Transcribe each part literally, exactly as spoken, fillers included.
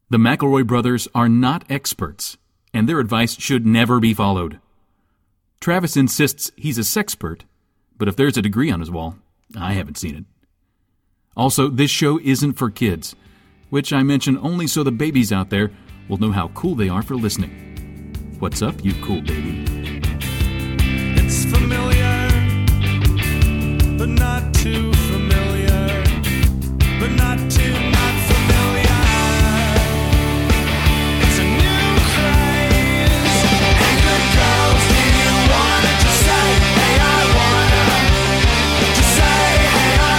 The McElroy brothers are not experts, and their advice should never be followed. Travis insists he's a sexpert, but if there's a degree on his wall, I haven't seen it. Also, this show isn't for kids, which I mention only so the babies out there will know how cool they are for listening. What's up, you cool baby? It's familiar, but not too familiar, but not too not familiar. It's a new craze, and the girls, do you wanna just say, hey, I wanna, just say, hey, I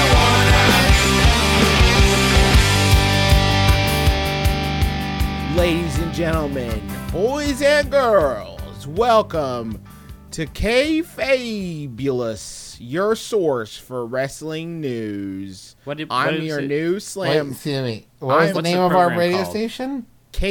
wanna. Ladies and gentlemen, boys and girls, welcome to K-Fabulous, your source for wrestling news. What did, I'm what your it? new slam. Wait, excuse me. What was I'm- the What's name the of our program radio called? station?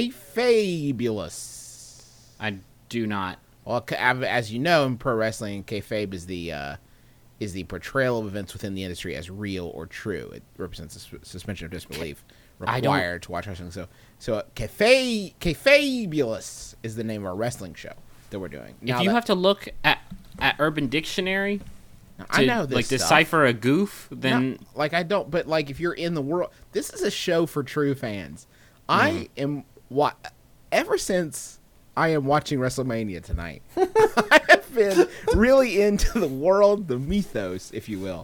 K-Fabulous. I do not. Well, ca- as you know, in pro wrestling, kayfabe is the uh, is the portrayal of events within the industry as real or true. It represents a sus- suspension of disbelief I don't- required to watch wrestling. So, so uh, kayfa- K-Fabulous is the name of our wrestling show that we're doing. If Now you that- have to look at, at Urban Dictionary to I know this like stuff. decipher a goof, then No, like I don't, but like if you're in the world, this is a show for true fans. I am what ever since I am watching WrestleMania tonight. I have been really into the world, the mythos, if you will,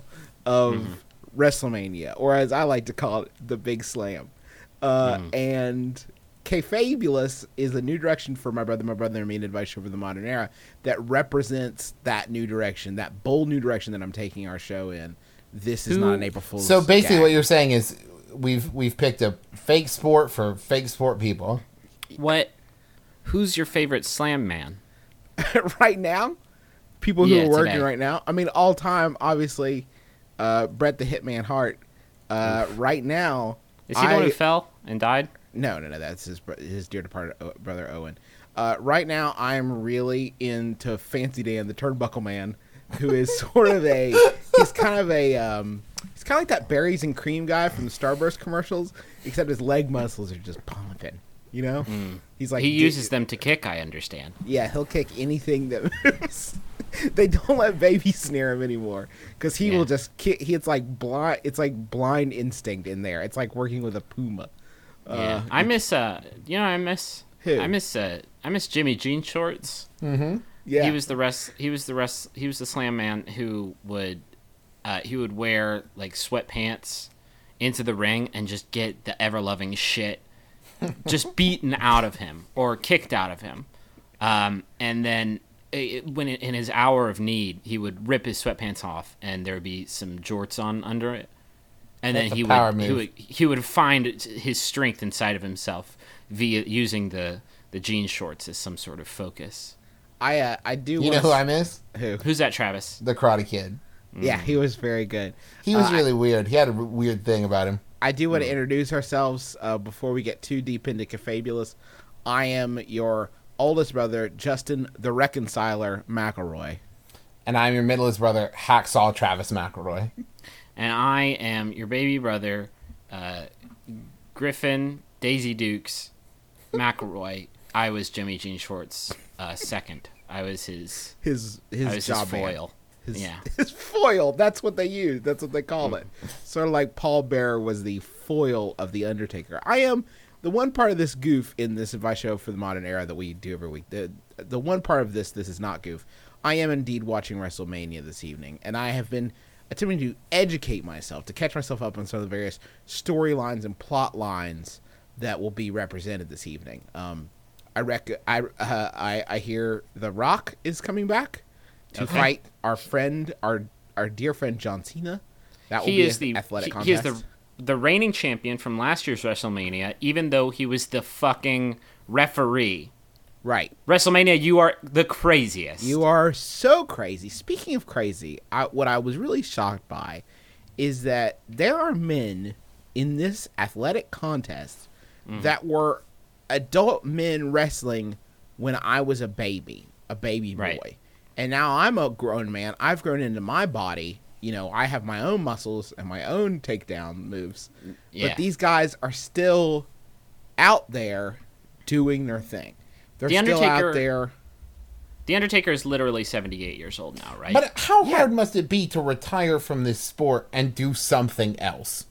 of WrestleMania, or as I like to call it, the Big Slam. Uh, And K-Fabulous is a new direction for my brother, my brother and me, an advice show for the modern era that represents that new direction, that bold new direction that I'm taking our show in. This is Who- not an April Fool's So basically, gag. what you're saying is we've we've picked a fake sport for fake sport people. what? Who's your favorite slam man? right now, people who Yeah, are working today. right now. I mean, all time, obviously, uh, Bret the Hitman Hart. Uh, right now, Is he the I, one who fell and died? no, no, no, that's his bro- his dear departed o- brother Owen. Uh, right now, I'm really into Fancy Dan, the Turnbuckle Man, who is sort of a he's kind of a um, he's kind of like that berries and cream guy from the Starburst commercials, except his leg muscles are just pumping. You know, he's like He "Dude, uses them to kick, I understand. Yeah, he'll kick anything that moves. They don't let babies snare him anymore because he Yeah. will just kick. He, it's like blind. It's like blind instinct in there. It's like working with a puma. Yeah. Uh, I miss uh you know I miss Who? I miss uh I miss Jimmy Jean Shorts. yeah, He was the rest he was the rest he was the slam man who would uh he would wear like sweatpants into the ring and just get the ever loving shit just beaten out of him or kicked out of him. Um and then it, when in his hour of need, he would rip his sweatpants off and there would be some jorts on under it. And That's then a he power would, he move. would he would find his strength inside of himself via using the the jean shorts as some sort of focus. I uh, I do. You wanna know who s- I miss? Who? Who's that, Travis? The Karate Kid. Yeah, he was very good. He was Uh, really weird. He had a r- weird thing about him. I do want to introduce ourselves uh, before we get too deep into K-Fabulous. I am your oldest brother, Justin the Reconciler McElroy. And I'm your middleest brother, Hacksaw Travis McElroy. And I am your baby brother, uh, Griffin Daisy Dukes McElroy. I was Jimmy Jean Shorts' uh, second. I was his. His his I was his job man. foil. His, Yeah. his foil. That's what they use. That's what they call it. Sort of like Paul Bearer was the foil of the Undertaker. I am the one part of this goof in this advice show for the modern era that we do every week. The the one part of this this is not goof. I am indeed watching WrestleMania this evening, and I have been attempting to educate myself to catch myself up on some of the various storylines and plot lines that will be represented this evening. Um, I rec- I, uh, I I hear The Rock is coming back to Okay. fight our friend, our our dear friend John Cena. That will He be is an the athletic he, contest. he is the the reigning champion from last year's WrestleMania. Even though he was the fucking referee. right. WrestleMania, you are the craziest. You are so crazy. Speaking of crazy, I, what I was really shocked by is that there are men in this athletic contest that were adult men wrestling when I was a baby, a baby boy. Right. And now I'm a grown man. I've grown into my body. You know, I have my own muscles and my own takedown moves. Yeah. But these guys are still out there doing their thing. They're The still Undertaker- out there. The Undertaker is literally seventy-eight years old now, right? But how Yeah. hard must it be to retire from this sport and do something else?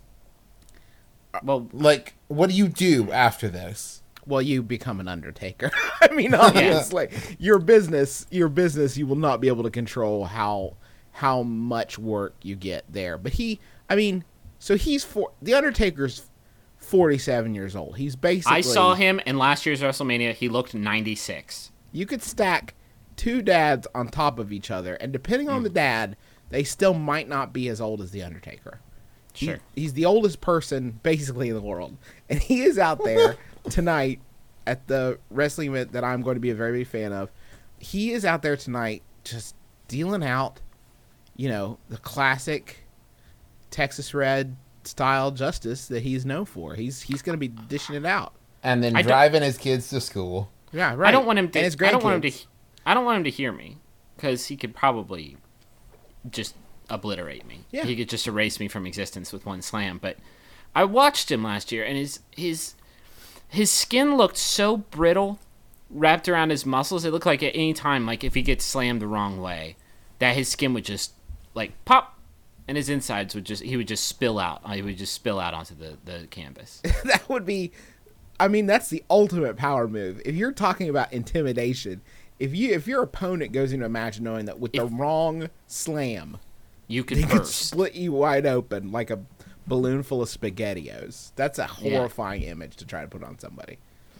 well, Like, what do you do after this? Well, you become an undertaker. I mean, obviously, your business, your business, you will not be able to control how how much work you get there. But he, I mean, so he's for the Undertaker's forty-seven years old. He's basically. I saw him in last year's WrestleMania. He looked ninety-six. You could stack two dads on top of each other, and depending on the dad, they still might not be as old as the Undertaker. He- Sure. he's the oldest person basically in the world, and he is out there tonight at the wrestling event that I'm going to be a very big fan of. He is out there tonight just dealing out, you know, the classic Texas Red style justice that he's known for. He's he's going to be dishing it out. And then I don't- driving his kids to school. Yeah, right. I don't want him to. And his I don't want him grandkids. to. I don't want him to hear me, because he could probably just obliterate me. Yeah. He could just erase me from existence with one slam. But I watched him last year, and his his his skin looked so brittle, wrapped around his muscles. It looked like at any time, like if he gets slammed the wrong way, that his skin would just like pop, and his insides would just he would just spill out. He would just spill out onto the the canvas. That would be, I mean, that's the ultimate power move. If you're talking about intimidation, if you if your opponent goes into a match knowing that with the If- wrong slam, You could they could burst. split you wide open like a balloon full of SpaghettiOs. That's a horrifying image to try to put on somebody.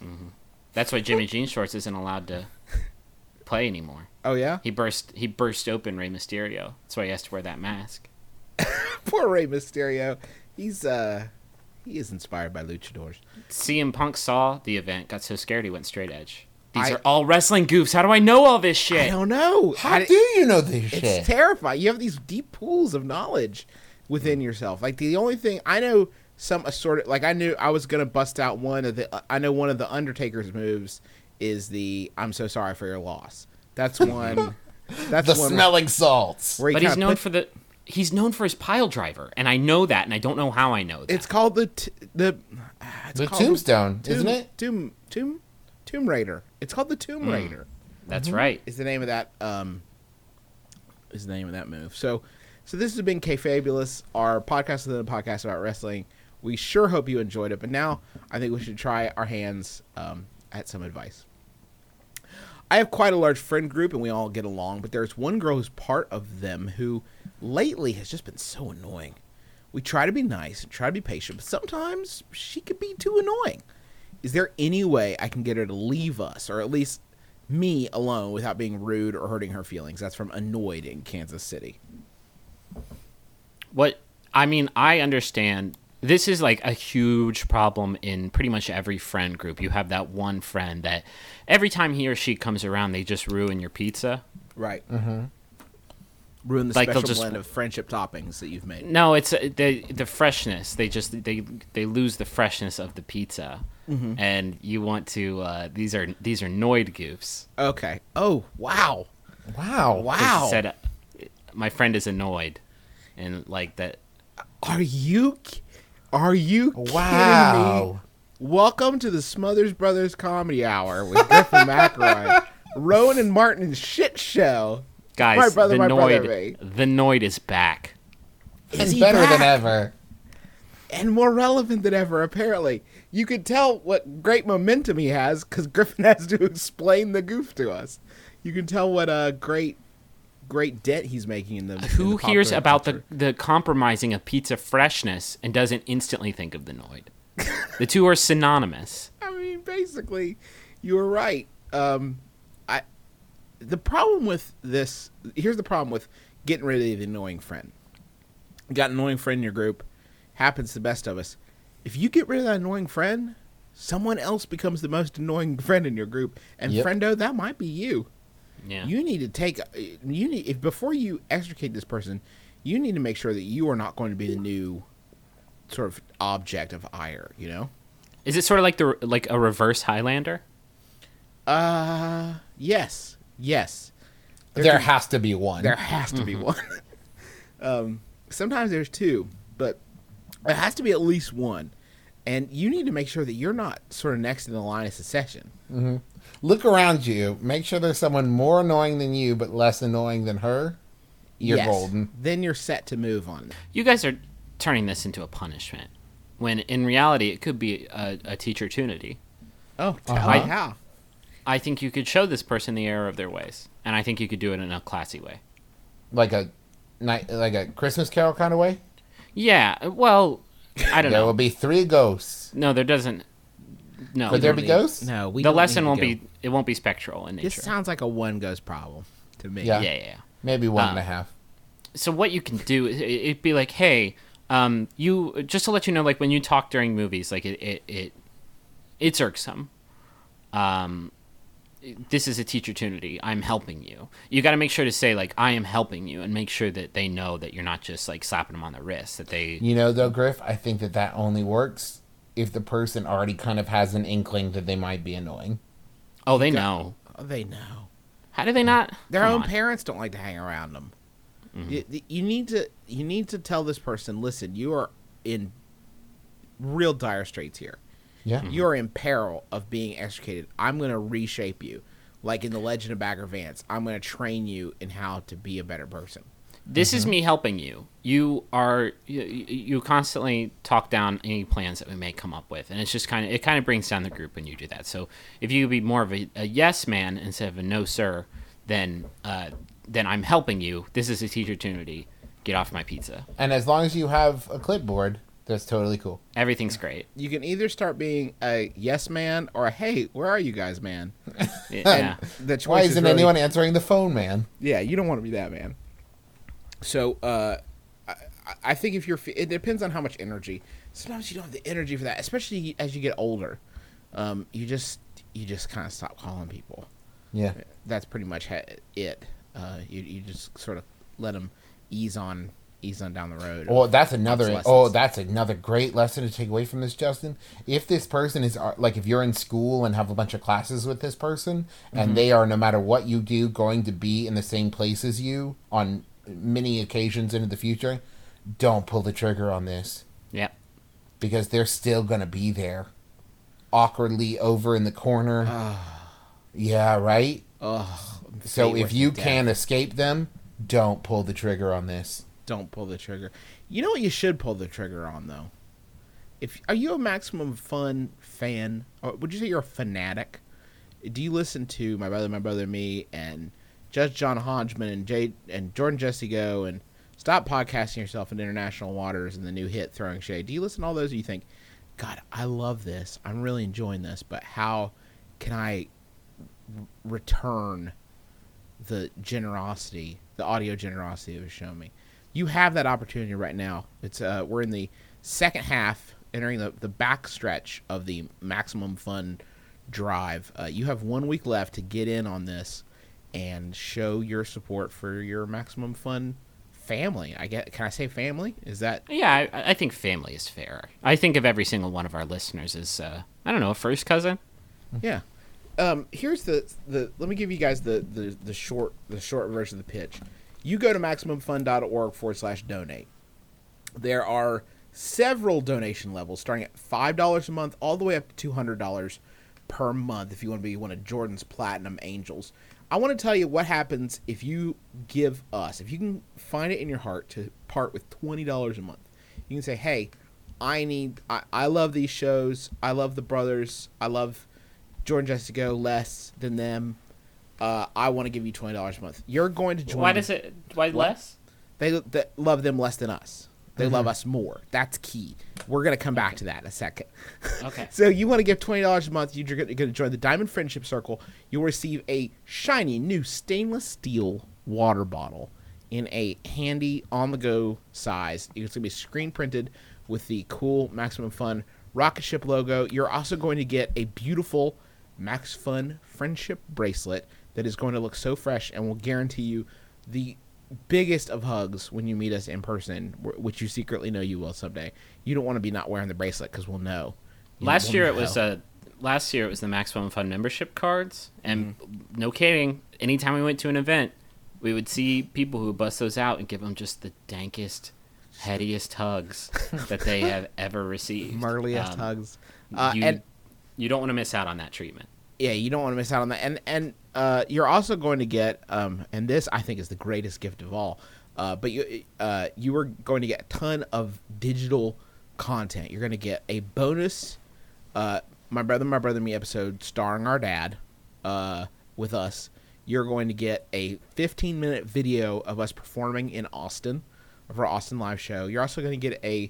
That's why Jimmy Jean Shorts isn't allowed to play anymore. Oh yeah, He burst he burst open Rey Mysterio. That's why he has to wear that mask. poor Rey Mysterio. He's uh, he is inspired by luchadors. C M Punk saw the event, got so scared he went straight edge. These I- are all wrestling goofs. How do I know all this I shit? don't know. How I- do you know this It's shit? terrifying. You have these deep pools of knowledge within yourself. Like the only thing I know, some assorted. Like I knew I was gonna bust out one of the. I know one of the Undertaker's moves is the "I'm so sorry for your loss." That's one. That's the one smelling salts. where he But he's kinda known put- for the he's known for his pile driver, and I know that, and I don't know how I know that. It's called the t- the. ah, It's The called tombstone, Tomb- isn't it? Tomb Tomb Tomb Raider. It's called the Tomb Raider. That's right. Is the name of that um is the name of that move. So so this has been K-Fabulous, our podcast within a podcast about wrestling. We sure hope you enjoyed it, but now I think we should try our hands um, at some advice. I have quite a large friend group and we all get along, but there's one girl who's part of them who lately has just been so annoying. We try to be nice and try to be patient, but sometimes she could be too annoying. Is there any way I can get her to leave us, or at least me alone, without being rude or hurting her feelings? That's from Annoyed in Kansas City. What I mean, I understand. This is like a huge problem in pretty much every friend group. You have that one friend that every time he or she comes around, they just ruin your pizza. Right. Mm-hmm. Ruin the Like, they'll special just- blend of friendship toppings that you've made. No, it's uh, the the freshness. They just they they lose the freshness of the pizza, and you want to. Uh, these are these are Noid goofs. Okay. Oh, wow. Wow. Wow. They said, uh, my friend is annoyed, and like that. Are you ki- Are you kidding me? Wow. Welcome to the Smothers Brothers Comedy Hour with Griffin McElroy. Rowan and Martin's shit show. Guys, My brother, the my brother, Noid, me. the Noid is back. Is It's he better back? than ever. And more relevant than ever, apparently. You could tell what great momentum he has because Griffin has to explain the goof to us. You can tell what a great, great dent he's making in the. in Who the hears popular about culture. the, the compromising of pizza freshness and doesn't instantly think of the Noid? The two are synonymous. I mean, basically, you were right. Um, I. The problem with this. Here's the problem with getting rid of the annoying friend. You got an annoying friend in your group. Happens to the best of us. If you get rid of that annoying friend, someone else becomes the most annoying friend in your group. And Yep. friendo, that might be you. Yeah. You need to take. You need if before you extricate this person, you need to make sure that you are not going to be the new sort of object of ire. You know. Is it sort of like the like a reverse Highlander? Uh, yes, yes. There, can- has to be one. There has to be one. um, sometimes there's two, but there has to be at least one. And you need to make sure that you're not sort of next in the line of succession. Look around you. Make sure there's someone more annoying than you, but less annoying than her. You're Yes. golden. Then you're set to move on. You guys are turning this into a punishment, when in reality it could be a, a teacher opportunity. Oh, tell Uh-huh. me how. I think you could show this person the error of their ways, and I think you could do it in a classy way. Like a night, like a Christmas Carol kind of way. Yeah, well, I don't There know. will be three ghosts. No, there doesn't. No, Could there don't be need- ghosts? No, we the don't lesson need to won't go- be. It won't be spectral in nature. This sounds like a one ghost problem to me. Yeah. yeah, yeah, yeah. Maybe one Uh, and a half. So what you can do, it- it'd be like, hey, um, you just to let you know, like when you talk during movies, like it, it, it it's irksome. Um, this is a teacher opportunity. I'm helping you. You got to make sure to say like I am helping you, and make sure that they know that you're not just like slapping them on the wrist. That they You know, though, Griff, I think that that only works if the person already kind of has an inkling that they might be annoying. oh they know. Oh, they know. How do they not? Their Come own on. parents don't like to hang around them. Mm-hmm. You, you need to you need to tell this person, listen, you are in real dire straits here. Yeah. You are in peril of being extricated. I'm going to reshape you. Like in The Legend of Bagger Vance, I'm going to train you in how to be a better person. This Mm-hmm. is me helping you. You are you, you constantly talk down any plans that we may come up with, and it's just kind of it kind of brings down the group when you do that. So if you be more of a, a yes man instead of a no sir, then uh, then I'm helping you. This is a teacher opportunity. Get off my pizza. And as long as you have a clipboard, that's totally cool. Everything's great. You can either start being a yes man or a hey, where are you guys, man? Yeah. The choice Why is isn't really- anyone answering the phone, man? Yeah, you don't want to be that man. So, uh, I, I think if you're, it depends on how much energy. Sometimes you don't have the energy for that, especially as you get older. Um, you just, you just kind of stop calling people. Yeah. That's pretty much ha- it. Uh, you, you just sort of let them ease on, ease on down the road. Well, that's another. Obsolescence. Oh, that's another great lesson to take away from this, Justin. If this person is uh, like, if you're in school and have a bunch of classes with this person, and they are, no matter what you do, going to be in the same place as you on many occasions into the future, don't pull the trigger on this, Yep. because they're still gonna be there, awkwardly over in the corner. Yeah, right. Ugh, So fate if worse you than can death. escape them, don't pull the trigger on this. Don't pull the trigger. You know what you should pull the trigger on though? If are you a Maximum Fun fan, or would you say you're a fanatic? Do you listen to My Brother, My Brother, Me, and Judge John Hodgman and Jay and Jordan Jesse Go and Stop Podcasting Yourself in International Waters and the new hit Throwing Shade? Do you listen to all those? And you think, God, I love this. I'm really enjoying this, but how can I r- return the generosity, the audio generosity it was showing me? You have that opportunity right now. It's uh, we're in the second half, entering the the back stretch of the Maximum Fun drive. Uh, you have one week left to get in on this and show your support for your Maximum Fun family. I get. Can I say family? Is that Yeah, I, I think family is fair. I think of every single one of our listeners as, uh, I don't know, a first cousin. yeah? Um, here's the the. Let me give you guys the the the short the short version of the pitch. You go to MaximumFun.org forward slash donate. There are several donation levels starting at five dollars a month all the way up to two hundred dollars per month if you want to be one of Jordan's Platinum Angels. I want to tell you what happens if you give us, if you can find it in your heart to part with twenty dollars a month. You can say, hey, I need, I, I love these shows. I love the brothers. I love Jordan Jessica Go less than them. Uh, I want to give you twenty dollars a month. You're going to join. Why the- does it? Why less? they, they love them less than us. They Mm-hmm. love us more. That's key. We're going to come back to that in a second. Okay. So you want to give twenty dollars a month, you're going to join the Diamond Friendship Circle. You'll receive a shiny new stainless steel water bottle in a handy on-the-go size. It's going to be screen printed with the cool Maximum Fun rocket ship logo. You're also going to get a beautiful Max Fun friendship bracelet that is going to look so fresh and will guarantee you the biggest of hugs when you meet us in person, wh- which you secretly know you will someday. You don't want to be not wearing the bracelet because we'll know. You Last will year it know. was uh, last year it was the Maximum Fun membership cards, and no kidding, anytime we went to an event, we would see people who would bust those out and give them just the dankest, headiest hugs that they have ever received. Murliest Um, hugs. Uh, you, and you don't want to miss out on that treatment. yeah, you don't want to miss out on that. And and uh, you're also going to get, um, and this I think is the greatest gift of all. Uh, but you uh, you are going to get a ton of digital content. You're going to get a bonus, uh, my brother, my brother, and me episode starring our dad, uh, with us. You're going to get a fifteen minute video of us performing in Austin, of our Austin live show. You're also going to get a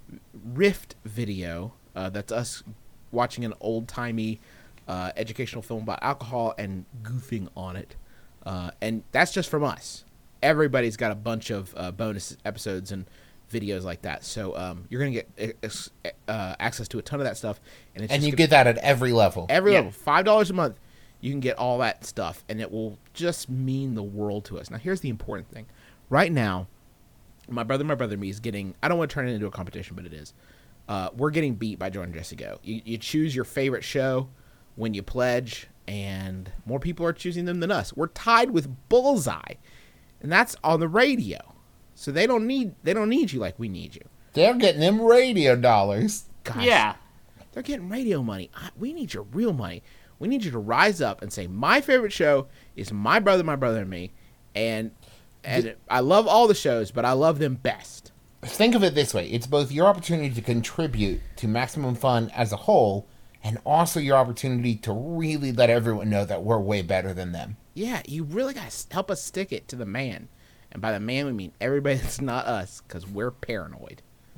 Rift video uh, that's us watching an old timey uh, educational film about alcohol and goofing on it, uh, and that's just from us. Everybody's got a bunch of uh, bonus episodes and videos like that, so um, you're gonna get uh, access to a ton of that stuff, and it's And just you gonna- get that at every level. every Yeah. level, five dollars a month. You can get all that stuff, and it will just mean the world to us. Now, here's the important thing: right now, my brother, my brother, and me is getting. I don't want to turn it into a competition, but it is. Uh, we're getting beat by Jordan Jesse Go. You, you choose your favorite show when you pledge, and more people are choosing them than us. We're tied with Bullseye, and that's on the radio. So they don't need they don't need you like we need you. They're getting them radio dollars. Gosh, Yeah. they're getting radio money. I, we need your real money. We need you to rise up and say, my favorite show is My Brother, My Brother, and Me. And and I love all the shows, but I love them best. Think of it this way. It's both your opportunity to contribute to Maximum Fun as a whole, and also your opportunity to really let everyone know that we're way better than them. Yeah, you really got to help us stick it to the man. And by the man, we mean everybody that's not us, because we're paranoid.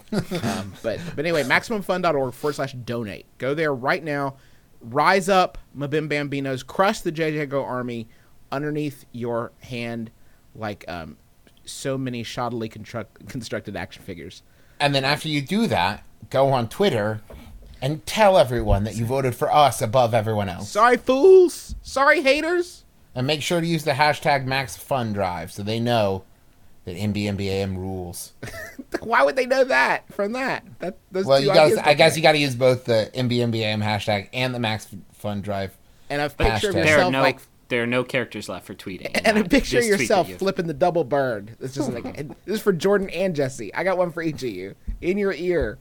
um, but, but anyway, MaximumFun.org forward slash donate. Go there right now. Rise up, Mabim Bambinos. Crush the J J Go army underneath your hand like um, so many shoddily construct- constructed action figures. And then after you do that, go on Twitter and tell everyone that you voted for us above everyone else. Sorry, fools. Sorry, haters. And make sure to use the hashtag MaxFunDrive so they know that M B M B A M rules. Why would they know that from that? That those Well, two you ideas guys, I don't guess connect. you got to use both the M B M B A M hashtag and the MaxFunDrive. And a picture of Hashtag. There are yourself no like there are no characters left for tweeting. and a Matt. picture of Just tweet yourself that you- flipping the double bird. It's just like and this is for Jordan and Jesse. I got one for each of you in your ear.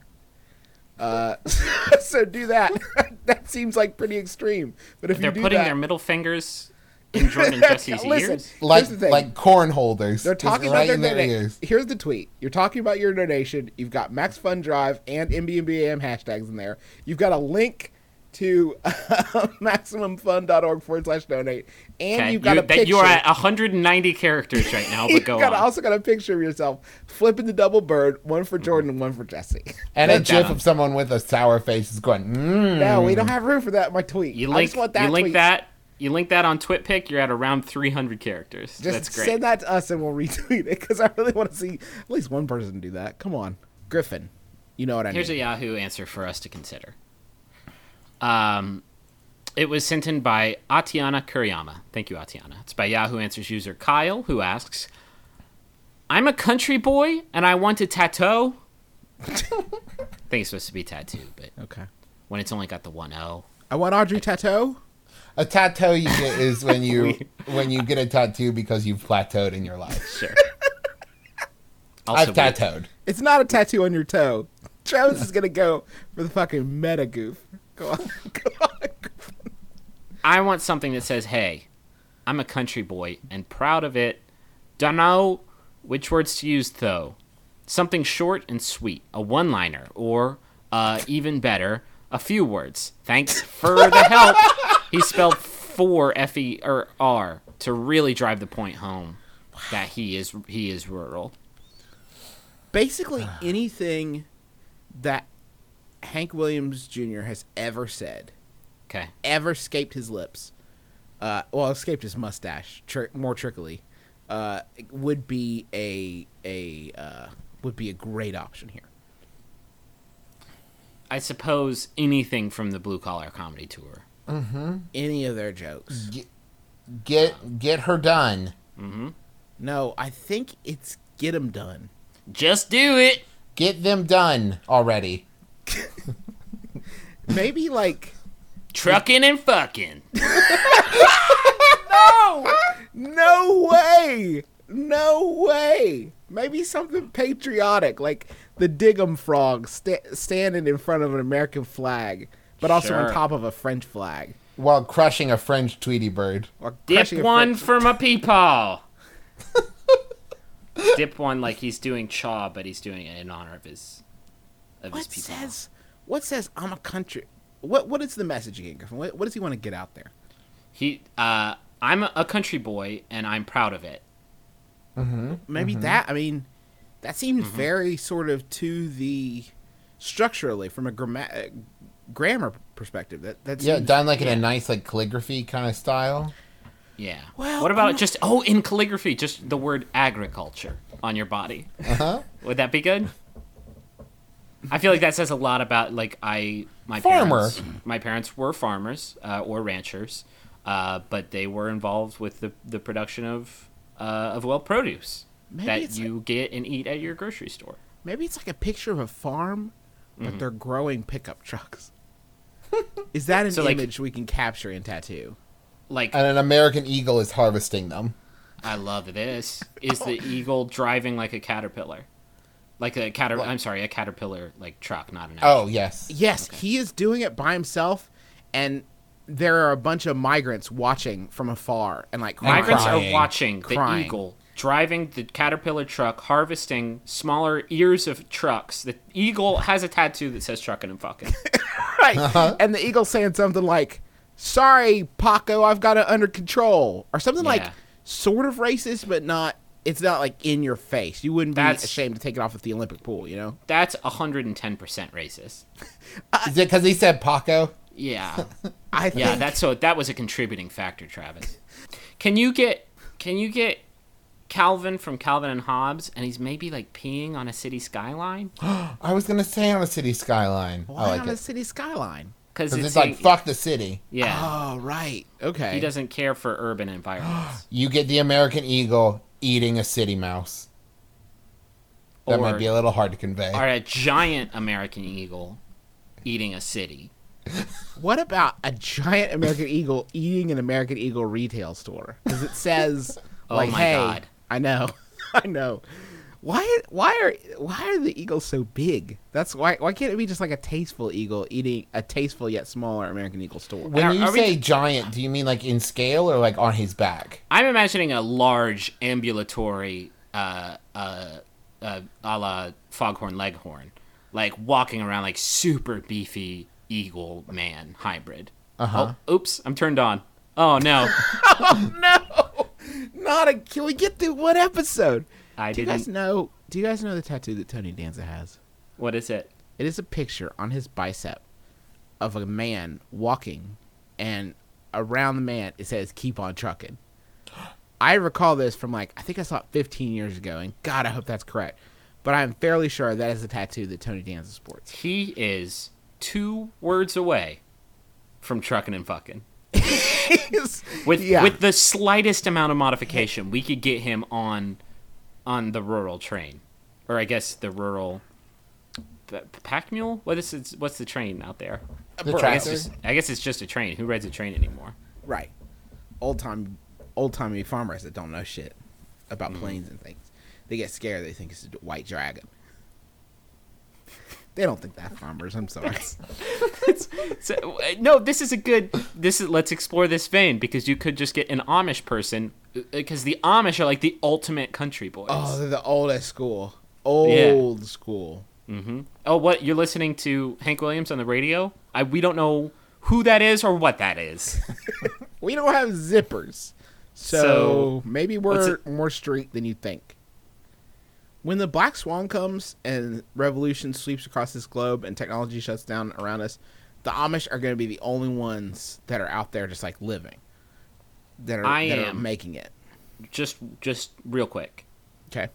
Uh, so do that. That seems like pretty extreme. But if They're you do putting that, their middle fingers in Jordan and Jesse's listen, ears. Like here's the thing. like corn holders. They're Just talking right about their in their donation. ears. Here's the tweet. You're talking about your donation. You've got Max Fun Drive and M B M B A M hashtags in there. You've got a link to MaximumFun.org forward slash donate. And Okay, you've got you, a picture. that you are at one hundred ninety characters right now, but You've go got, on. also got a picture of yourself flipping the double bird, one for Jordan and one for Jesse. And a That's gif down. of someone with a sour face is going, mmm. No, we don't have room for that in my tweet. you I link just want that you link tweet. that you link that on TwitPic. You're at around three hundred characters. Just That's great. send that to us and we'll retweet it because I really want to see at least one person do that. Come on. Griffin, you know what I Here's a mean. Yahoo answer for us to consider. Um, it was sent in by Atiana Kuriyama. Thank you, Atiana. It's by Yahoo Answers user Kyle, who asks, "I'm a country boy and I want a tattoo." I think it's supposed to be tattoo, but Okay. when it's only got the one O. I want Audrey Tattoo. A tattoo you get is when you when you get a tattoo because you've plateaued in your life. Sure. I've we- tattooed. It's not a tattoo on your toe. Travis is gonna go for the fucking meta goof. Go on. Go on. I want something that says, "Hey, I'm a country boy and proud of it. Dunno which words to use though. Something short and sweet, a one-liner, or uh, even better, a few words. Thanks for the help." He spelled for F E or R to really drive the point home that he is he is rural. Basically anything that Hank Williams Junior has ever said, Okay. ever escaped his lips, uh, well, escaped his mustache, tri- more trickily, uh, would be a a uh, would be a great option here. I suppose anything from the Blue Collar Comedy Tour. Any of their jokes. Get get, get her done. No, I think it's get 'em done. Just do it. Get them done already. Maybe like Trucking and fucking. no way, no way. Maybe something patriotic, like the Diggum frog sta- standing in front of an American flag, but also Sure. on top of a French flag. While crushing a French Tweety bird. Or Dip crushing a one French- for my peepaw. Dip one like he's doing chaw, but he's doing it in honor of his of What his peepaw. says? What says? I'm a country. What What is the message again, Griffin? What, what does he want to get out there? He, uh, I'm a country boy, and I'm proud of it. Maybe that. I mean, that seems very sort of to the structurally from a gramma- grammar perspective. That that Yeah, seems, done like in a nice like calligraphy kind of style. Yeah. Well, what I'm about not- just oh, in calligraphy, just the word agriculture on your body? Uh-huh. Would that be good? I feel like that says a lot about like I my Farmer. parents. My parents were farmers uh, or ranchers, uh, but they were involved with the the production of uh, of well produce Maybe that it's you get and eat at your grocery store. Maybe it's like a picture of a farm, but Mm-hmm. they're growing pickup trucks. Is that an So, like- image we can capture in tattoo? Like And an American eagle is harvesting them. I love this. Is the eagle driving like a caterpillar? Like a cater I'm sorry, a caterpillar like truck, not an Oh, yes. Yes, he is doing it by himself, and there are a bunch of migrants watching from afar and like crying. Migrants crying. are watching the Crying. eagle driving the caterpillar truck, harvesting smaller ears of trucks. The eagle has a tattoo that says trucking and fucking. Right. Uh-huh. And the eagle saying something like, "Sorry, Paco, I've got it under control," or something like Yeah. sort of racist, but not. It's not like in your face. You wouldn't be That's- ashamed to take it off at the Olympic pool, you know? That's one hundred ten percent racist. Is it because he said Paco? Yeah. I think, Yeah, that's so that was a contributing factor, Travis. Can you get can you get Calvin from Calvin and Hobbes and he's maybe like peeing on a city skyline? I was going to say on a city skyline. why I like on a it. city skyline? Because Because it's, it's like, a- fuck the city. Yeah. Oh, right. Okay. He doesn't care for urban environments. You get the American eagle eating a city mouse. That Or- might be a little hard to convey. Or a giant American eagle eating a city. What about a giant American eagle eating an American eagle retail store? Because it says, Oh like, my hey, God. I know, I know. Why? Why are why are the eagles so big? That's why. Why can't it be just like a tasteful eagle eating a tasteful yet smaller American eagle store? When Are- you are we say t- giant, do you mean like in scale or like on his back? I'm imagining a large ambulatory, uh, uh, uh, a la Foghorn Leghorn, like walking around like super beefy eagle man hybrid. Uh-huh. Oh, oops, I'm turned on. Oh no, No, not a. Can we get through one episode? I Do you guys didn't. know? Do you guys know the tattoo that Tony Danza has? What is it? It is a picture on his bicep of a man walking, and around the man it says "Keep on trucking." I recall this from like I think I saw it fifteen years ago, and God, I hope that's correct. But I'm fairly sure that is the tattoo that Tony Danza sports. He is two words away from trucking and fucking. With yeah. with the slightest amount of modification, we could get him on on the rural train, or I guess the rural p- pack mule. What is it, what's the train out there? The Bro, I guess, tractor? it's, I guess it's just a train. Who rides a train anymore? Right, old time, old timey farmers that don't know shit about Mm-hmm. planes and things. They get scared. They think it's a white dragon. They don't think that farmers. I'm sorry. So, uh, no, this is a good. This is let's explore this vein because you could just get an Amish person because the Amish are like the ultimate country boys. Oh, they're the oldest school. Old school. hmm Oh, what you're listening to Hank Williams on the radio? I we don't know who that is or what that is. We don't have zippers, so, So, maybe what's we're more street than you think. When the black swan comes and revolution sweeps across this globe and technology shuts down around us, the Amish are going to be the only ones that are out there just like living, that are I that are am. making it. just just real quick. Okay,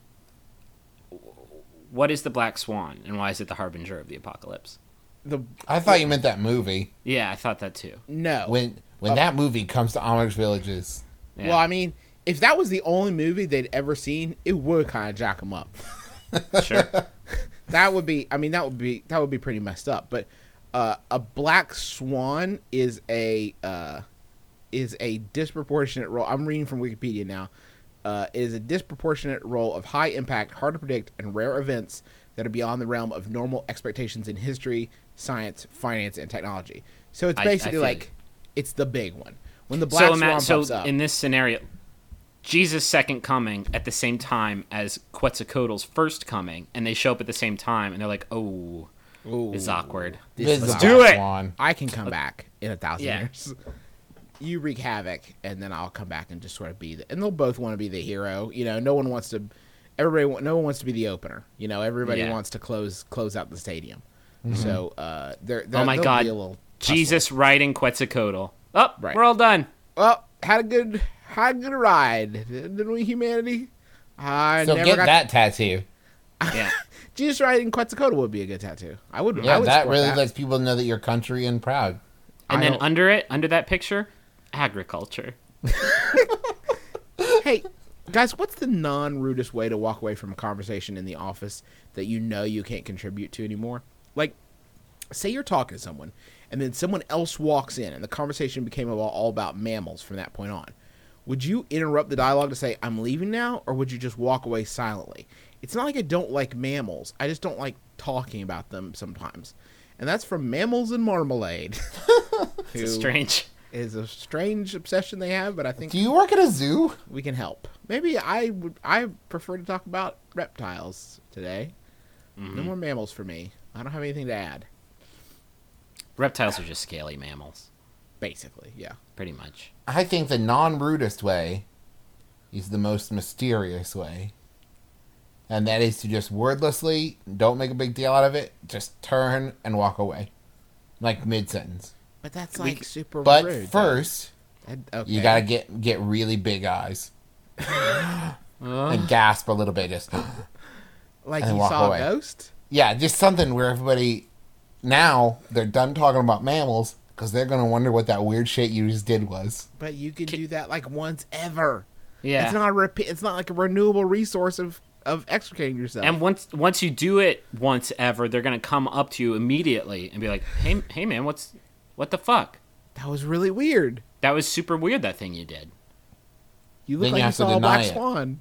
What is the black swan and why is it the harbinger of the apocalypse? the I thought you meant that movie. Yeah, I thought that too. no. When when that movie comes to Amish villages. Yeah. Well, I mean, if that was the only movie they'd ever seen, it would kind of jack them up. Sure. That would be. I mean, that would be that would be pretty messed up. But uh, a black swan is a uh, is a disproportionate role. I'm reading from Wikipedia now. Uh, it is a disproportionate role of high impact, hard to predict, and rare events that are beyond the realm of normal expectations in history, science, finance, and technology. So it's I- I basically feel like it's the big one. When the black so, swan ima- so pops up, in this scenario, Jesus' second coming at the same time as Quetzalcoatl's first coming, and they show up at the same time, and they're like, "Oh, Ooh, it's awkward." this This is is a awkward. do black it! swan. I can come back in a thousand Yeah. years. You wreak havoc, and then I'll come back and just sort of be the. And they'll both want to be the hero. You know, no one wants to. Everybody, wa- no one wants to be the opener. You know, everybody Yeah. wants to close close out the stadium. So, uh, they're, they're Oh my they'll God. be a little tussle. Jesus riding Quetzalcoatl. Oh, Right. we're all done. Well, had a good had a good ride, didn't we, humanity? I So never get got that tattoo. Yeah. Jesus riding Quetzalcoatl would be a good tattoo. I would. I Yeah, would that support really that. lets people know that you're country and proud. And I then don't- under it, under that picture, agriculture. Hey, guys, what's the non-rudest way to walk away from a conversation in the office that you know you can't contribute to anymore? Like, say you're talking to someone, and then someone else walks in, and the conversation became all, all about mammals from that point on. Would you interrupt the dialogue to say, I'm leaving now, or would you just walk away silently? It's not like I don't like mammals. I just don't like talking about them sometimes. And that's from Mammals and Marmalade. It's who strange. is a strange obsession they have, but I think Do you work at a zoo? we can help. Maybe I would. I prefer to talk about reptiles today. No more mammals for me. I don't have anything to add. Reptiles are just scaly mammals, Basically, yeah. pretty much. I think the non-rudest way is the most mysterious way. And that is to just wordlessly, don't make a big deal out of it, just turn and walk away. Like mid-sentence. But that's We like c- super But rude. first, though. I- okay. you gotta get get really big eyes. And gasp a little bit. Just like and you walk saw away. a ghost. Yeah, just something where everybody... Now, they're done talking about mammals, because they're gonna wonder what that weird shit you just did was. But you can do that like once ever. Yeah. It's not a repeat. It's not like a renewable resource of of extricating yourself. And once once you do it once ever, they're gonna come up to you immediately and be like, "Hey, hey, man, what's what the fuck? that was really weird. That was super weird. That thing you did." You look Then like you you have to saw a black deny it.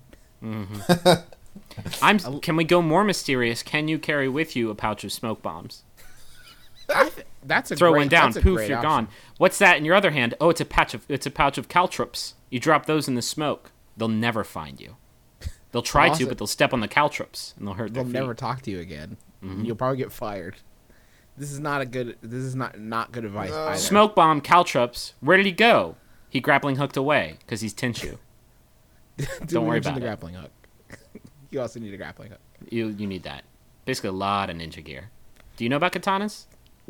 swan. I'm. Can we go more mysterious? Can you carry with you a pouch of smoke bombs? I th- that's a Throw great, one down, that's a poof, great you're option. gone. What's that in your other hand? Oh, it's a patch of it's a pouch of caltrops. You drop those in the smoke, they'll never find you. They'll try Also- to, but they'll step on the caltrops and they'll hurt their They'll feet. never talk to you again. Mm-hmm. You'll probably get fired. This is not a good. This is not not good advice. either. Smoke bomb caltrops. Where did he go? He grappling hooked away because he's Tinshu. Didn't Don't worry mention about the it. grappling hook. You also need a grappling hook. You you need that. Basically, a lot of ninja gear. Do you know about katanas?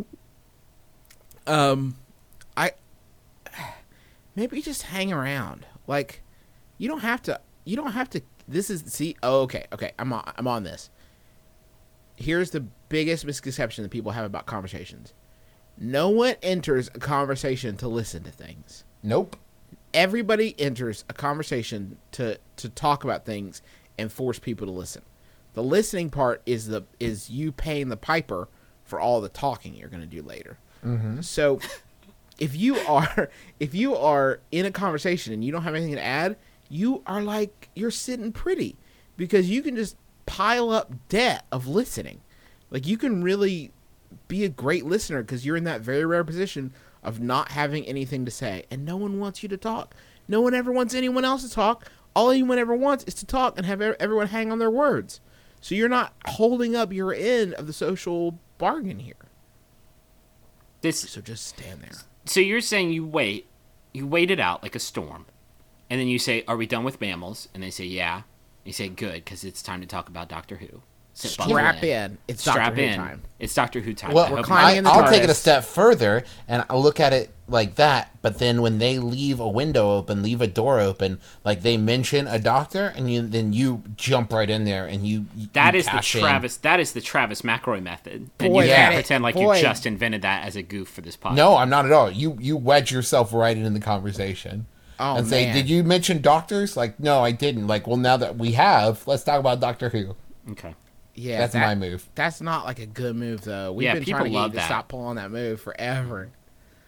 Um, I maybe just hang around. Like, you don't have to. You don't have to. This is see. Oh, okay, okay. I'm on. I'm on this. Here's the biggest misconception that people have about conversations. No one enters a conversation to listen to things. Nope. Everybody enters a conversation to to talk about things and force people to listen. The listening part is the is you paying the piper for all the talking you're going to do later. So if you are if you are in a conversation and you don't have anything to add, you are like you're sitting pretty because you can just pile up debt of listening. Like you can really be a great listener because you're in that very rare position of not having anything to say and no one wants you to talk. No one ever wants anyone else to talk. All anyone ever wants is to talk and have e- everyone hang on their words. So you're not holding up your end of the social bargain here. This. So just stand there. So you're saying you wait, you wait it out like a storm, and then you say, "Are we done with mammals?" And they say, "Yeah." You say, "Good, because it's time to talk about Doctor Who." Sit buckle Strap in. It's Strap Doctor Who in. time. It's Doctor Who time. I Well, hope you- climbing I, in the I'll take it a TARDIS. step further, and I'll look at it like that. But then when they leave a window open, leave a door open, like they mention a doctor, and you, then you jump right in there, and you That you is the cash in. Travis. That is the Travis McElroy method, and Boy, you that- can't pretend like boy. you just invented that as a goof for this podcast. No, I'm not at all. You you wedge yourself right into the conversation. Oh, and say, man. "Did you mention doctors?" Like, no, I didn't. Like, well, now that we have, let's talk about Doctor Who. Okay. Yeah, That's that- my move. That's not like a good move though. We've Yeah, been people trying to get you love to that. stop pulling that move forever.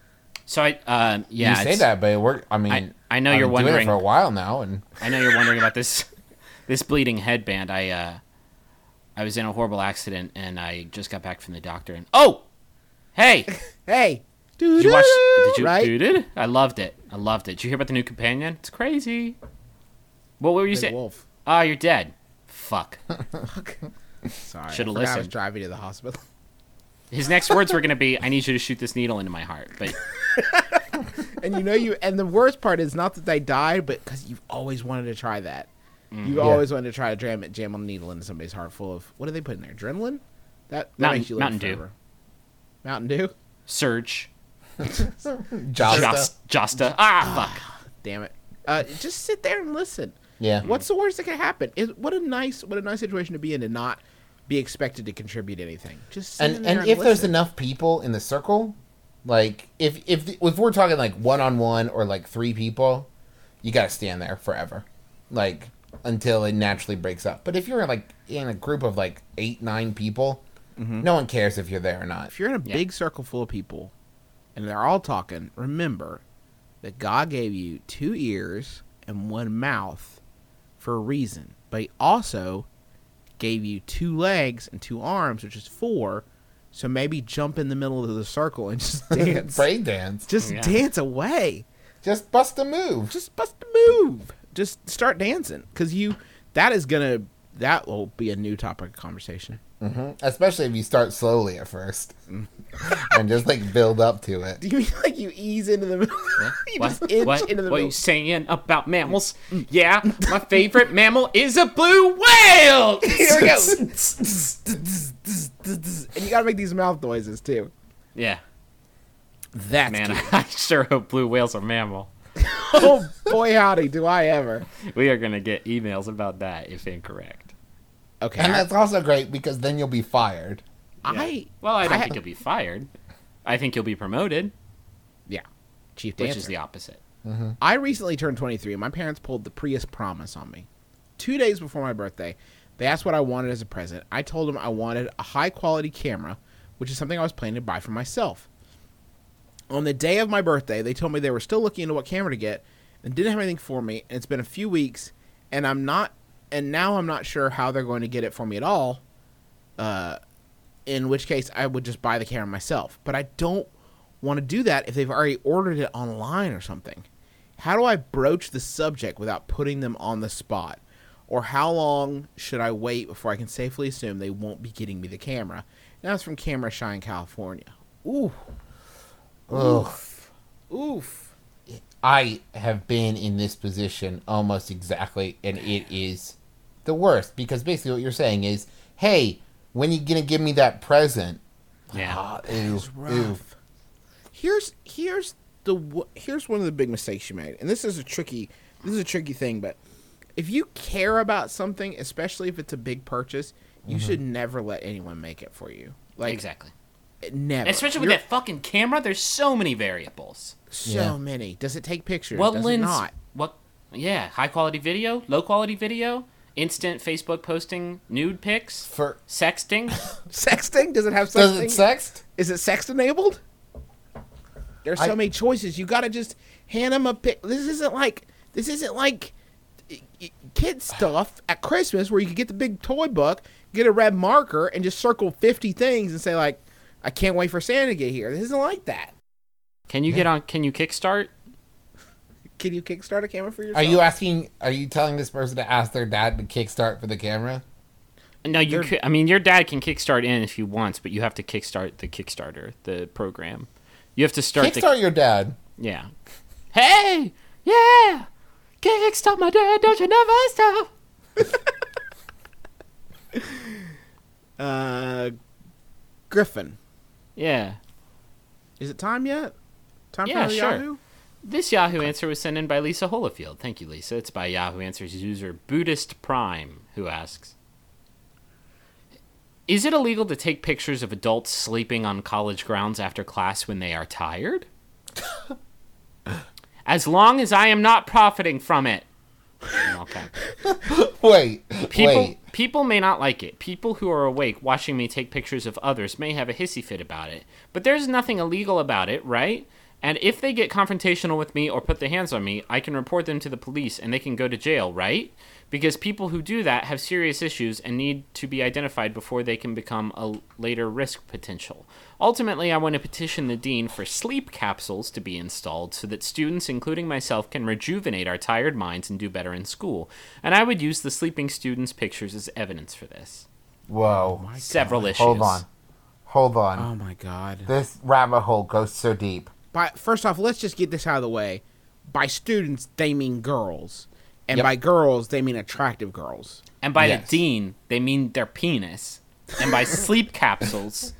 So I, uh, yeah, you say it's- that, but it worked. I mean, I- I know I've you're been doing wondering- it for a while now, and I know you're wondering about this this bleeding headband. I uh, I was in a horrible accident and I just got back from the doctor. And oh, hey, Hey, did you watch? Did you? right? Did it? I loved it. I loved it. Did you hear about the new companion? It's crazy. What were you Big saying? Wolf. Oh, you're dead. Fuck. Sorry, Should've I forgot I was listened. driving to the hospital. His next words were gonna be, "I need you to shoot this needle into my heart." But And you know you. And the worst part is not that they died, but because you've always wanted to try that. Mm. You've Yeah. always wanted to try to jam it, jam a needle into somebody's heart full of what do they put in there? Adrenaline. That, that Mountain- makes you live Mountain Dew. forever. Mountain Dew. Surge, Josta. Just, Josta. Ah, fuck. Damn it. Uh, just sit there and listen. Yeah. What's the worst that can happen? Is what a nice what a nice situation to be in to not be expected to contribute anything. Just sit in And there and if there's listen. enough people in the circle, like if if if we're talking like one on one or like three people, you gotta stand there forever, like until it naturally breaks up. But if you're like in a group of like eight nine people, no one cares if you're there or not. if you're in a Yeah. big circle full of people and they're all talking, remember that God gave you two ears and one mouth for a reason. But he also gave you two legs and two arms, which is four. So maybe jump in the middle of the circle and just dance. Brain dance. Just Yeah. dance away. Just bust a move. Just bust a move. Just start dancing. Because you, that is going to, that will be a new topic of conversation. hmm Especially if you start slowly at first, and just like build up to it. Do you mean like you ease into the middle? you What? just inch What? into the What are middle. you saying about mammals? Yeah, my favorite mammal is a blue whale. Here we go. And you gotta make these mouth noises too. Yeah, That's man, cute. I sure hope blue whales are mammal. Oh boy, howdy, do I ever. We are gonna get emails about that if incorrect. Okay, And I, that's also great because then you'll be fired. I Well, I don't I- think you'll be fired. I think you'll be promoted, yeah, chief which dancer. is the opposite. I recently turned twenty-three, and my parents pulled the Prius Promise on me. Two days before my birthday, they asked what I wanted as a present. I told them I wanted a high-quality camera, which is something I was planning to buy for myself. On the day of my birthday, they told me they were still looking into what camera to get and didn't have anything for me. And it's been a few weeks, and I'm not, and now I'm not sure how they're going to get it for me at all. Uh, in which case, I would just buy the camera myself. But I don't want to do that if they've already ordered it online or something. How do I broach the subject without putting them on the spot? Or how long should I wait before I can safely assume they won't be getting me the camera? Now it's from Camera Shine, California. Ooh. Oof. Oof. I have been in this position almost exactly, and it is the worst because basically what you're saying is, hey, when you gonna give me that present? Yeah. Ah, ew, It's rough. ew. Here's here's the w- here's one of the big mistakes you made, and this is a tricky this is a tricky thing. But if you care about something, especially if it's a big purchase, you should never let anyone make it for you. Like Exactly. never, Especially with You're- that fucking camera, there's so many variables. so Yeah. many. Does it take pictures? What Does lens? it not? What? Yeah, high quality video, low quality video, instant Facebook posting nude pics, For sexting. Sexting? Does it have does sexting? it sext? Is it sext enabled? There's so I- many choices. You gotta just hand them a pic. This isn't like this isn't like i- i- kid stuff at Christmas where you could get the big toy book, get a red marker, and just circle fifty things and say like, "I can't wait for Santa to get here." This isn't like that. Can you get on? Can you kickstart? Can you kickstart a camera for yourself? Are you asking? Are you telling this person to ask their dad to kickstart for the camera? No, you They're- could. I mean, your dad can kickstart in if he wants, but you have to kickstart the Kickstarter, the program. You have to start Kickstart your dad. the. Yeah. Hey, yeah, kickstart my dad. Don't you never stop. Uh, Griffin. Yeah. Is it time yet? Time Yeah, for sure. Yahoo? This Yahoo answer was sent in by Lisa Holofield. Thank you, Lisa. It's by Yahoo Answers user Buddhist Prime, who asks, is it illegal to take pictures of adults sleeping on college grounds after class when they are tired? As long as I am not profiting from it. Okay. Wait, People, wait. people may not like it. People who are awake watching me take pictures of others may have a hissy fit about it. But there's nothing illegal about it, right? And if they get confrontational with me or put their hands on me, I can report them to the police and they can go to jail, right? Because people who do that have serious issues and need to be identified before they can become a later risk potential. Ultimately, I want to petition the dean for sleep capsules to be installed so that students, including myself, can rejuvenate our tired minds and do better in school. And I would use the sleeping students' pictures as evidence for this. Whoa. Several issues. Hold on. Hold on. Oh my god. This rabbit hole goes so deep. By, first off, let's just get this out of the way. By students, they mean girls. And Yep. by girls, they mean attractive girls. And by Yes. the dean, they mean their penis. And by sleep capsules,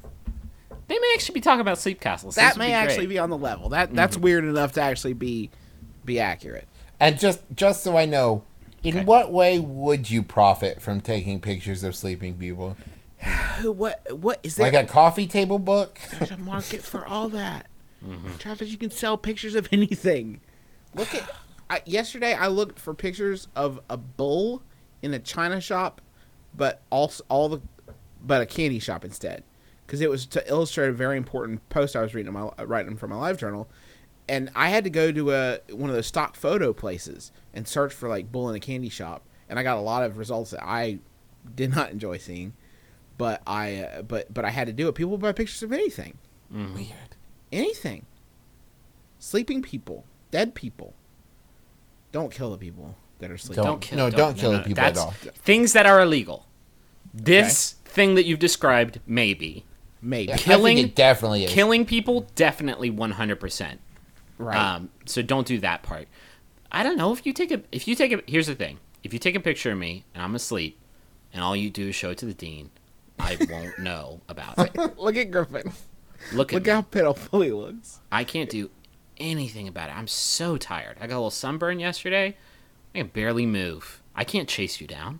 they may actually be talking about sleep capsules. That This would may be actually great. be on the level. That That's weird enough to actually be be accurate. And just just so I know, in Okay. what way would you profit from taking pictures of sleeping people? What What is there? Like a coffee table book? There's a market for all that. Travis, you can sell pictures of anything. Look at I, yesterday. I looked for pictures of a bull in a china shop, but also all the but a candy shop instead, because it was to illustrate a very important post I was reading in my writing from my live journal, and I had to go to a one of those stock photo places and search for like bull in a candy shop, and I got a lot of results that I did not enjoy seeing, but I uh, but but I had to do it. People buy pictures of anything. Weird. Anything. Sleeping people. Dead people. Don't kill the people that are sleeping. Don't, Don't kill- no, don't- don't, no, kill no, the people that's- at all. Things that are illegal. This thing that you've described, maybe. Maybe. Yeah, Killing- I think it definitely is. Killing people, definitely one hundred percent. Right. Um, so don't do that part. I don't know if you take a if you take a here's the thing. If you take a picture of me and I'm asleep and all you do is show it to the dean, I won't know about it. Look at Griffin. Look at Look me. how pitiful he looks. I can't do anything about it. I'm so tired. I got a little sunburn yesterday. I can barely move. I can't chase you down.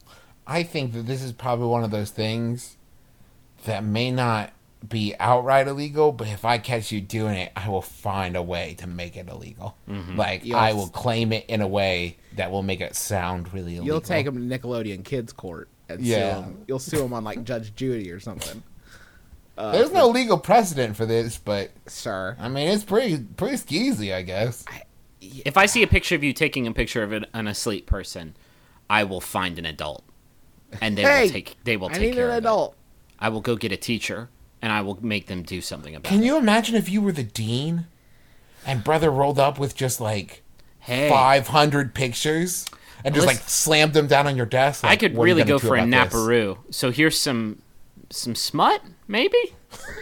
I think that this is probably one of those things that may not be outright illegal, but if I catch you doing it, I will find a way to make it illegal. Like, You'll- I will claim it in a way that will make it sound really illegal. You'll take him to Nickelodeon Kids Court and Yeah. sue him. You'll sue him on like Judge Judy or something. There's no legal precedent for this, but Sir. I mean, it's pretty pretty skeezy, I guess. If I see a picture of you taking a picture of an, an asleep person, I will find an adult, and they Hey, will take they will I take need care an of adult. it. I will go get a teacher, and I will make them do something about Can it. you imagine if you were the dean and brother rolled up with just like Hey, five hundred pictures and just Listen- like slammed them down on your desk? I Like, could what are you really gonna go do for a about this? naparoo. So here's some some smut, maybe.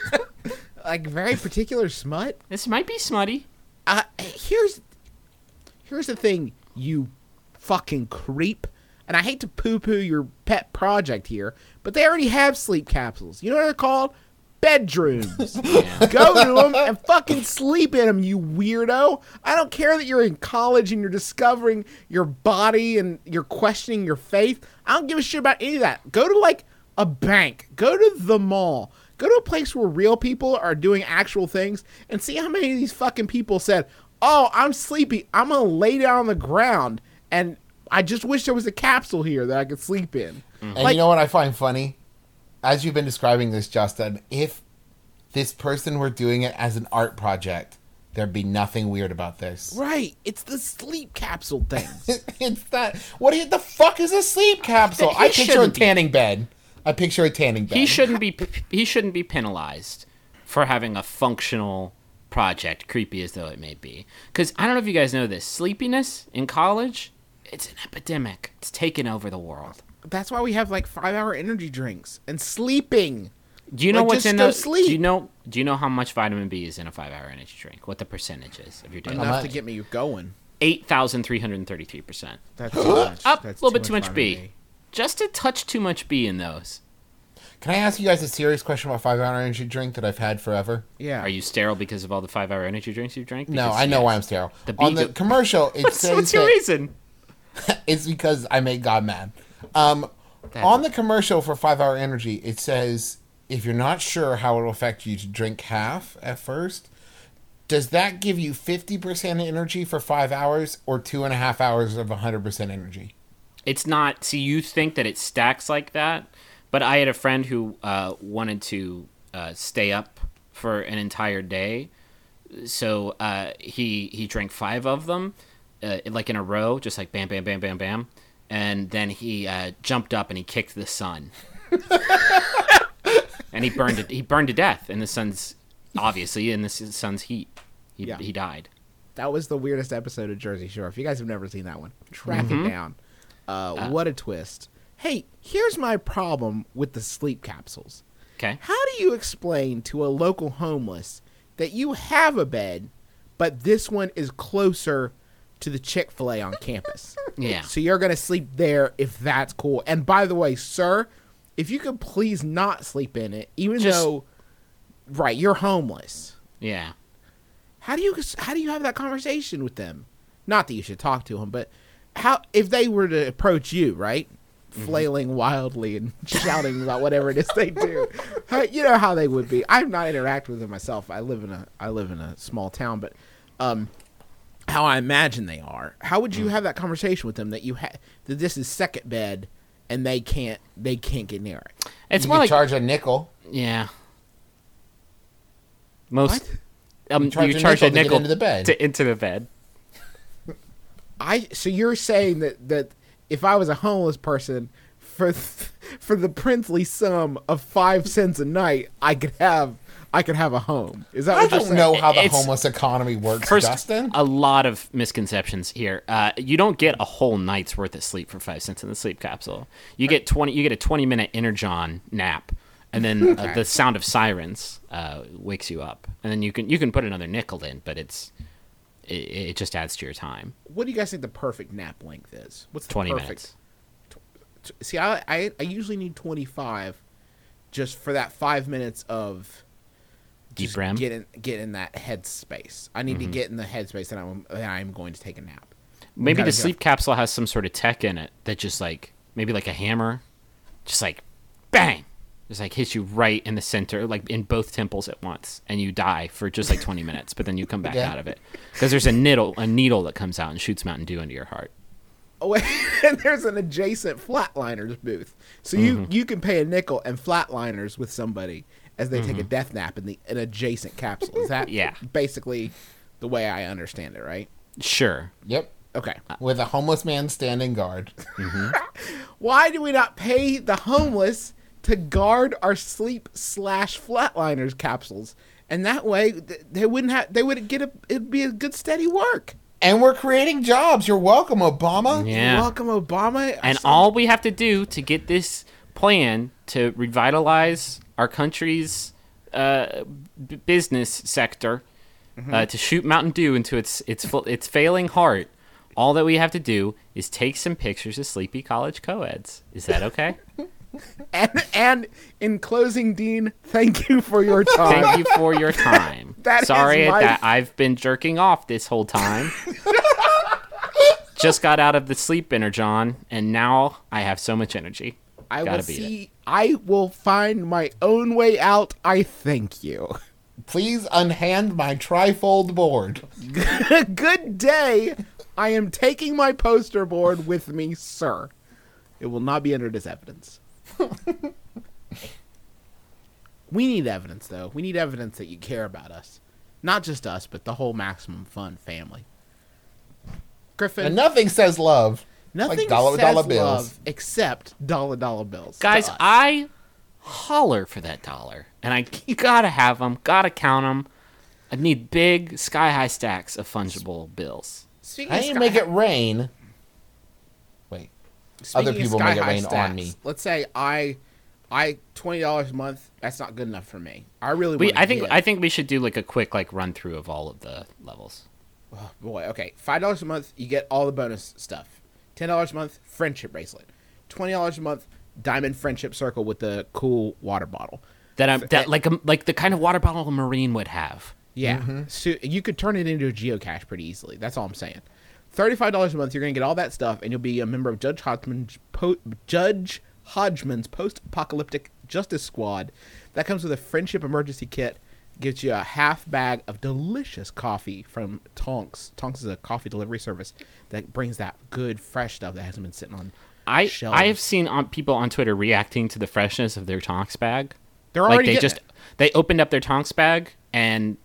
Like very particular smut. This might be smutty. Uh, here's here's the thing, you fucking creep. And I hate to poo-poo your pet project here, but they already have sleep capsules. You know what they're called? Bedrooms. Go to them and fucking sleep in them, you weirdo. I don't care that you're in college and you're discovering your body and you're questioning your faith. I don't give a shit about any of that. Go to like a bank. Go to the mall. Go to a place where real people are doing actual things and see how many of these fucking people said, "Oh, I'm sleepy. I'm going to lay down on the ground and I just wish there was a capsule here that I could sleep in." And Like- you know what I find funny? As you've been describing this, Justin, if this person were doing it as an art project, there'd be nothing weird about this. Right. It's the sleep capsule thing. It's that. What the fuck is a sleep capsule? He I picture a shouldn't be. tanning bed. I picture a tanning bed. He shouldn't be he shouldn't be penalized for having a functional project, creepy as though it may be. Because I don't know if you guys know this, sleepiness in college, it's an epidemic. It's taken over the world. That's why we have like five hour energy drinks and sleeping. Do you know Like, what's just in go those? sleep. Do you know? Do you know how much vitamin B is in a five-hour energy drink? What the percentage is of your daily? Enough to much? get me going. Eight thousand three hundred thirty-three percent. That's too much. Up, That's a little bit too much vitamin B. Just a touch too much B in those. Can I ask you guys a serious question about five hour energy drink that I've had forever? Yeah. Are you sterile because of all the five-hour energy drinks you've drank? No, Because, I know yes. why I'm sterile. The On bee the go- commercial, it What's, says what's your that reason? it's because I make God mad. Um, on the commercial for five hour energy, it says if you're not sure how it will affect you to drink half at first, does that give you fifty percent energy for five hours or two and a half hours of one hundred percent energy? It's not. See, you think that it stacks like that, but I had a friend who uh, wanted to uh, stay up for an entire day. so uh, he he drank five of them, uh, like in a row, just like bam, bam, bam, bam, bam, and then he uh, jumped up and he kicked the sun, and he burned it. He burned to death in the sun's obviously in the sun's heat. He Yeah. he died. That was the weirdest episode of Jersey Shore. If you guys have never seen that one, track Mm-hmm. it down. Uh, what a twist. Hey, here's my problem with the sleep capsules. Okay. How do you explain to a local homeless that you have a bed, but this one is closer to the Chick-fil-A on campus? Yeah. So you're going to sleep there if that's cool. And by the way, sir, if you could please not sleep in it, even Just- though, right, you're homeless. Yeah. How do you how do you have that conversation with them? Not that you should talk to them, but how if they were to approach you, right, flailing wildly and shouting about whatever it is they do, how, you know how they would be. I've not interacted with them myself. I live in a I live in a small town, but um, how I imagine they are. How would you have that conversation with them that you ha- that this is second bed and they can't they can't get near it? It's you more could like charge a nickel. yeah. Most What? um, You charge you a charge a nickel to get nickel into the bed. to- into the bed. I so you're saying that that if I was a homeless person for th- for the princely sum of five cents a night, I could have I could have a home. Is that I what you're don't saying? know how the It's- homeless economy works, First, Dustin. a lot of misconceptions here. Uh, you don't get a whole night's worth of sleep for five cents in the sleep capsule. You get twenty. You get a twenty minute energon nap, and then uh, the sound of sirens uh, wakes you up, and then you can you can put another nickel in, but it's it, it just adds to your time. What do you guys think the perfect nap length is? What's the Twenty perfect? minutes. T- See, I, I I usually need twenty-five, just for that five minutes of Deep just REM? Get in get in that headspace. I need Mm-hmm. to get in the headspace that I'm that I'm going to take a nap. Maybe Gotta the go. sleep capsule has some sort of tech in it that just like maybe like a hammer, just like bang, just like hits you right in the center, like in both temples at once, and you die for just like twenty minutes, but then you come back Yeah. out of it because there's a needle, a needle that comes out and shoots Mountain Dew into your heart. Oh, and there's an adjacent flatliners booth, so you Mm-hmm. you can pay a nickel and flatliners with somebody as they Mm-hmm. take a death nap in the an adjacent capsule. Is that Yeah. basically the way I understand it, right? Sure. Yep. Okay. With a homeless man standing guard. Why do we not pay the homeless to guard our sleep slash flatliners capsules? And that way, th- they wouldn't have. They would get a. It'd be a good steady work. And we're creating jobs. You're welcome, Obama. Yeah. Welcome, Obama. And I- all we have to do to get this plan to revitalize our country's uh, b- business sector, uh, to shoot Mountain Dew into its its fu- its failing heart, all that we have to do is take some pictures of sleepy college co-eds. Is that okay? And and in closing, Dean, thank you for your time. Thank you for your time. That is Sorry my- that I've been jerking off this whole time. Just got out of the sleep energon, and now I have so much energy. I Gotta will beat it. see. I will find my own way out. I thank you. Please unhand my trifold board. Good day. I am taking my poster board with me, sir. It will not be entered as evidence. We need evidence, though. We need evidence that you care about us. Not just us, but the whole Maximum Fun family. Griffin, And nothing says love. nothing like dollar- says dollar bills. love except dollar dollar bills. to Guys, us. I holler for that dollar, and I you gotta have them, gotta count them. I need big, sky-high stacks of fungible bills. Speaking I of didn't sky- make it rain. Wait. Speaking Other of people make it sky-high rain on stats, me. Let's say I, I twenty dollars a month. That's not good enough for me. I really. We, wanna I think, get- I think we should do like a quick like run through of all of the levels. Oh, boy, okay. Five dollars a month, you get all the bonus stuff. Ten dollars a month, friendship bracelet. Twenty dollars a month, diamond friendship circle with the cool water bottle. That I'm that like a, like the kind of water bottle a Marine would have. Yeah, so you could turn it into a geocache pretty easily. That's all I'm saying. Thirty-five dollars a month, you're gonna get all that stuff, and you'll be a member of Judge Hodgman's po- Judge Hodgman's post-apocalyptic justice squad. That comes with a friendship emergency kit. Gives you a half bag of delicious coffee from Tonks. Tonks is a coffee delivery service that brings that good fresh stuff that hasn't been sitting on I shelves. I have seen on people on Twitter reacting to the freshness of their Tonks bag. They're Like already they getting just it. they opened up their Tonks bag and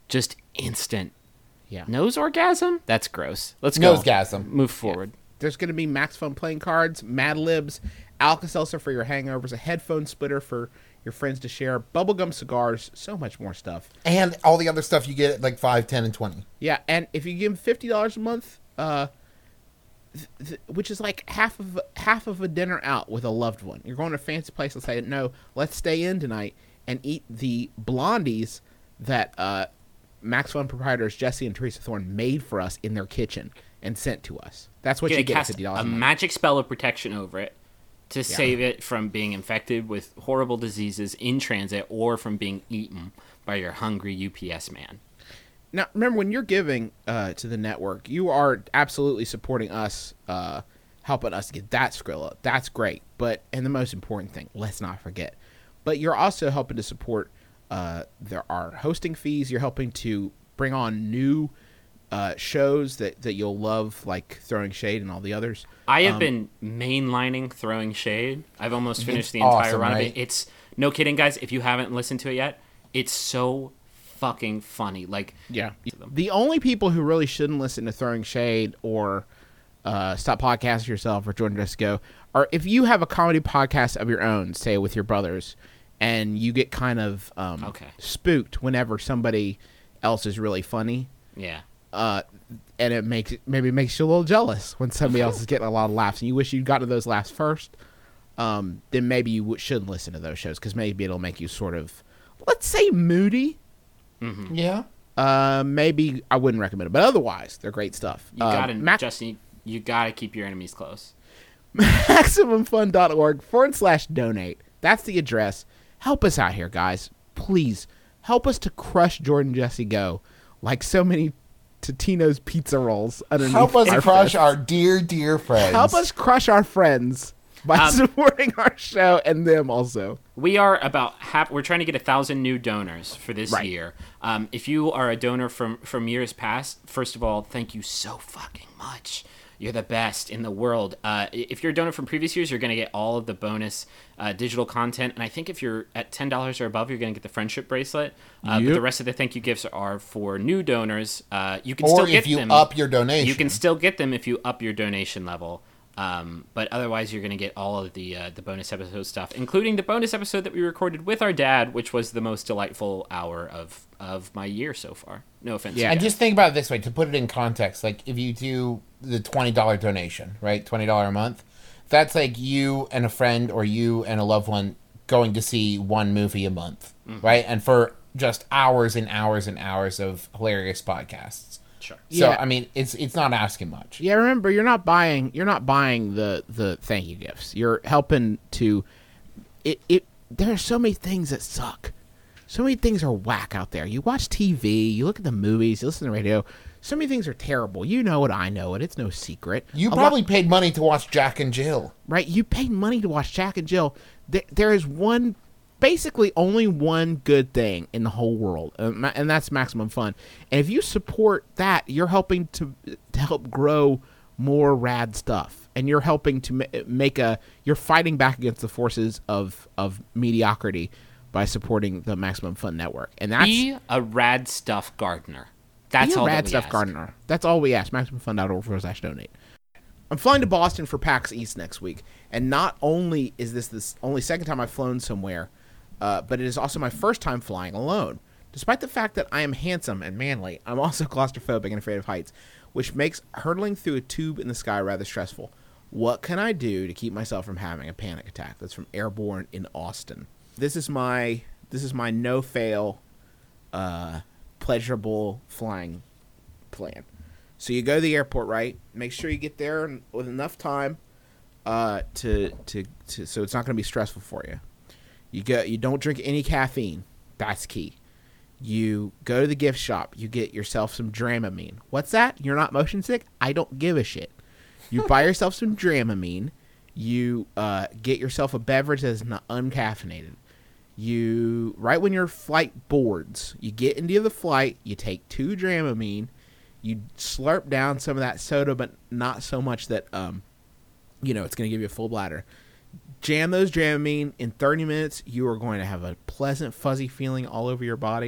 just instant Yeah. nose orgasm. That's gross. Let's go. Nosegasm. Move forward. There's going to be Max Fun playing cards, Mad Libs, Alka-Seltzer for your hangovers, a headphone splitter for your friends to share, bubblegum cigars, so much more stuff. And all the other stuff you get at like five, ten, and twenty. Yeah, and if you give them fifty dollars a month, uh, th- th- which is like half of half of a dinner out with a loved one, you're going to a fancy place and say, no, let's stay in tonight and eat the blondies that uh, Max Fun proprietors Jesse and Teresa Thorne made for us in their kitchen and sent to us. That's what Gonna you get at cast fifty a dollars a month. magic spell of protection over it to save it from being infected with horrible diseases in transit or from being eaten by your hungry U P S man. Now, remember, when you're giving uh, to the network, you are absolutely supporting us, uh, helping us get that Skrilla. That's great. But, and the most important thing, let's not forget, but you're also helping to support uh, there are hosting fees. You're helping to bring on new uh, shows that, that you'll love, like Throwing Shade and all the others. I have Um, been mainlining Throwing Shade. I've almost finished It's the entire awesome, run of right? it. It's no kidding, guys. If you haven't listened to it yet, it's so fucking funny. Like, Yeah. The only people who really shouldn't listen to Throwing Shade or uh, Stop Podcasting Yourself or Jordan Just Go are if you have a comedy podcast of your own, say with your brothers, and you get kind of um, Okay. spooked whenever somebody else is really funny, yeah. uh, and it makes maybe makes you a little jealous when somebody else is getting a lot of laughs, and you wish you'd gotten to those laughs first. Um, then maybe you w- shouldn't listen to those shows because maybe it'll make you sort of, let's say, moody. Yeah. Uh, maybe I wouldn't recommend it, but otherwise, they're great stuff. You Uh, gotta, Mac- Justin, you gotta keep your enemies close. MaximumFun.org forward slash donate. That's the address. Help us out here, guys. Please help us to crush Jordan Jesse Go like so many Totino's pizza rolls underneath Help us our crush fists. our dear, dear friends. Help us crush our friends by Um, supporting our show and them also. We are about half. We're trying to get a thousand new donors for this Right. year. Um, if you are a donor from from years past, first of all, thank you so fucking much. You're the best in the world. Uh, if you're a donor from previous years, you're going to get all of the bonus uh, digital content. And I think if you're at ten dollars or above, you're going to get the friendship bracelet. Uh, But Yep. the rest of the thank you gifts are for new donors. Uh, you can Or still if get you them. up your donation. You can still get them if you up your donation level. Um, but otherwise, you're going to get all of the uh, the bonus episode stuff, including the bonus episode that we recorded with our dad, which was the most delightful hour of, of my year so far. No offense. Yeah. And just think about it this way, to put it in context, like if you do the twenty dollars donation, right, twenty dollars a month, that's like you and a friend or you and a loved one going to see one movie a month, Mm-hmm. right? And for just hours and hours and hours of hilarious podcasts. Sure. So, Yeah. I mean, it's it's not asking much. Yeah, remember you're not buying you're not buying the the thank you gifts. You're helping to it it there are so many things that suck. So many things are whack out there. You watch T V, you look at the movies, you listen to the radio. So many things are terrible. You know it, I know it. It's no secret. You A lot- probably paid money to watch Jack and Jill. right? You paid money to watch Jack and Jill. There, there is one, basically only one good thing in the whole world, uh, ma- and that's Maximum Fun. And if you support that, you're helping to to help grow more rad stuff, and you're helping to ma- make a. You're fighting back against the forces of of mediocrity by supporting the Maximum Fun network, and that's Be a rad stuff gardener. That's be a all rad that we stuff ask. gardener. That's all we ask. MaximumFun.org forward slash donate. I'm flying to Boston for PAX East next week, and not only is this the only second time I've flown somewhere, uh, but it is also my first time flying alone. Despite the fact that I am handsome and manly, I'm also claustrophobic and afraid of heights, which makes hurtling through a tube in the sky rather stressful. What can I do to keep myself from having a panic attack? That's from Airborne in Austin. This is my this is my no fail, uh, pleasurable flying plan. So you go to the airport, right? Make sure you get there with enough time uh, to, to to so it's not going to be stressful for you. You go. You don't drink any caffeine. That's key. You go to the gift shop. You get yourself some Dramamine. What's that? You're not motion sick? I don't give a shit. You buy yourself some Dramamine. You uh, get yourself a beverage that is not uncaffeinated. You right when your flight boards, you get into the flight. You take two Dramamine. You slurp down some of that soda, but not so much that um, you know it's going to give you a full bladder. Jam those Dramamine. In thirty minutes, you are going to have a pleasant, fuzzy feeling all over your body.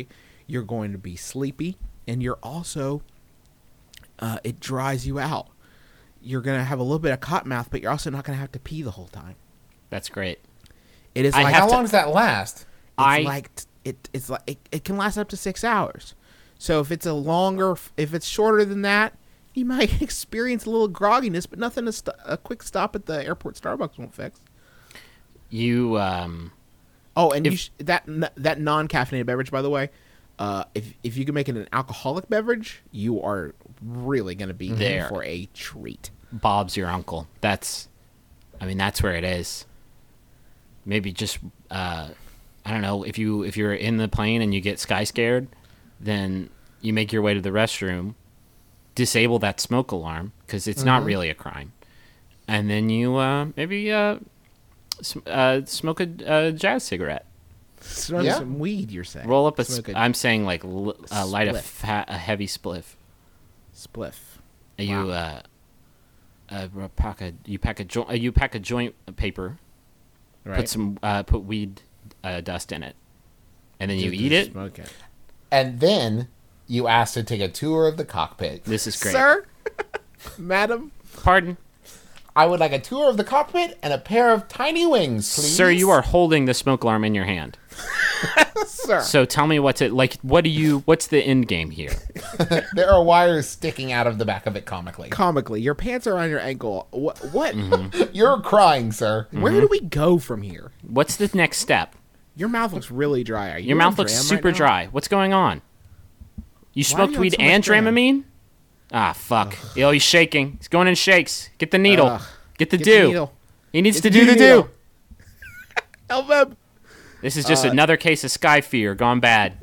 you're going to be sleepy, and you're also uh, it dries you out. You're gonna have a little bit of cotton mouth, but you're also not gonna have to pee the whole time. That's great. It is I like have How to- long does that last? it's I like it. It's like it, it can last up to six hours. So if it's a longer, if it's shorter than that, you might experience a little grogginess, but nothing. A, st- a quick stop at the airport Starbucks won't fix. you um Oh, and you If- sh- that n- that non-caffeinated beverage, by the way, uh, if if you can make it an alcoholic beverage, you are really going to be there There. for a treat. Bob's your uncle. That's, I mean, that's where it is. Maybe just, uh, I don't know, if you if you're in the plane and you get sky scared, then you make your way to the restroom, disable that smoke alarm because it's not really a crime, and then you uh, maybe uh, sm- uh, smoke a uh, jazz cigarette. Smoke Yeah. some weed, you're saying? Roll up a. Smoke Sp- I'm saying like l- uh, light a spliff. fat, a heavy spliff. spliff. You Wow. uh, uh, pack a you pack a joint uh, you pack a joint paper. Right? Put some uh, put weed uh, dust in it, and then you Just- eat just it. Smoke it. And then you ask to take a tour of the cockpit. This is great. Sir, madam, Pardon, I would like a tour of the cockpit and a pair of tiny wings, please. sir. You are holding the smoke alarm in your hand. sir. So tell me what's it like? What do you? What's the end game here? There are wires sticking out of the back of it comically. Comically, your pants are on your ankle. What? What? Mm-hmm. You're crying, sir. Where do we go from here? What's the next step? Your mouth looks really dry. Are you Your on mouth looks Dram right super now? dry. What's going on? You Why are smoked you on weed so much and Dram? Dramamine? Ah, fuck. Yo, he's shaking. He's going in shakes. Get the needle. Ugh. Get the Get do. the needle. He needs Get to do the needle. do. Help him. This is just Uh, another case of sky fear gone bad.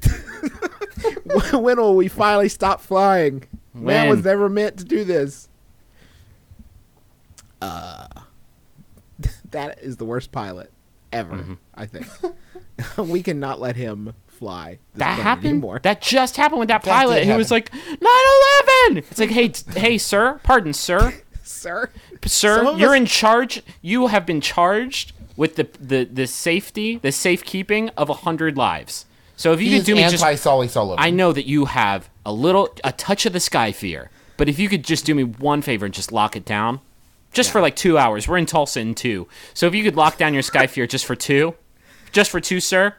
When will we finally stop flying? Man When? was never meant to do this. Uh, that is the worst pilot ever. Mm-hmm. I think we cannot let him fly. this That plane happened. anymore. That just happened with that, That pilot. did He was happen. like nine eleven. It's like, hey, t- hey, sir. Pardon, sir. Sir. Sir, Some of you're us- in charge. You have been charged with the the, the safety, the safekeeping of a hundred lives. So if you He's could do me just, anti-Solly Sullivan. I know that you have a little, a touch of the sky fear. But if you could just do me one favor and just lock it down, just for like two hours. We're in Tulsa in two. So if you could lock down your sky fear just for two, just for two, sir.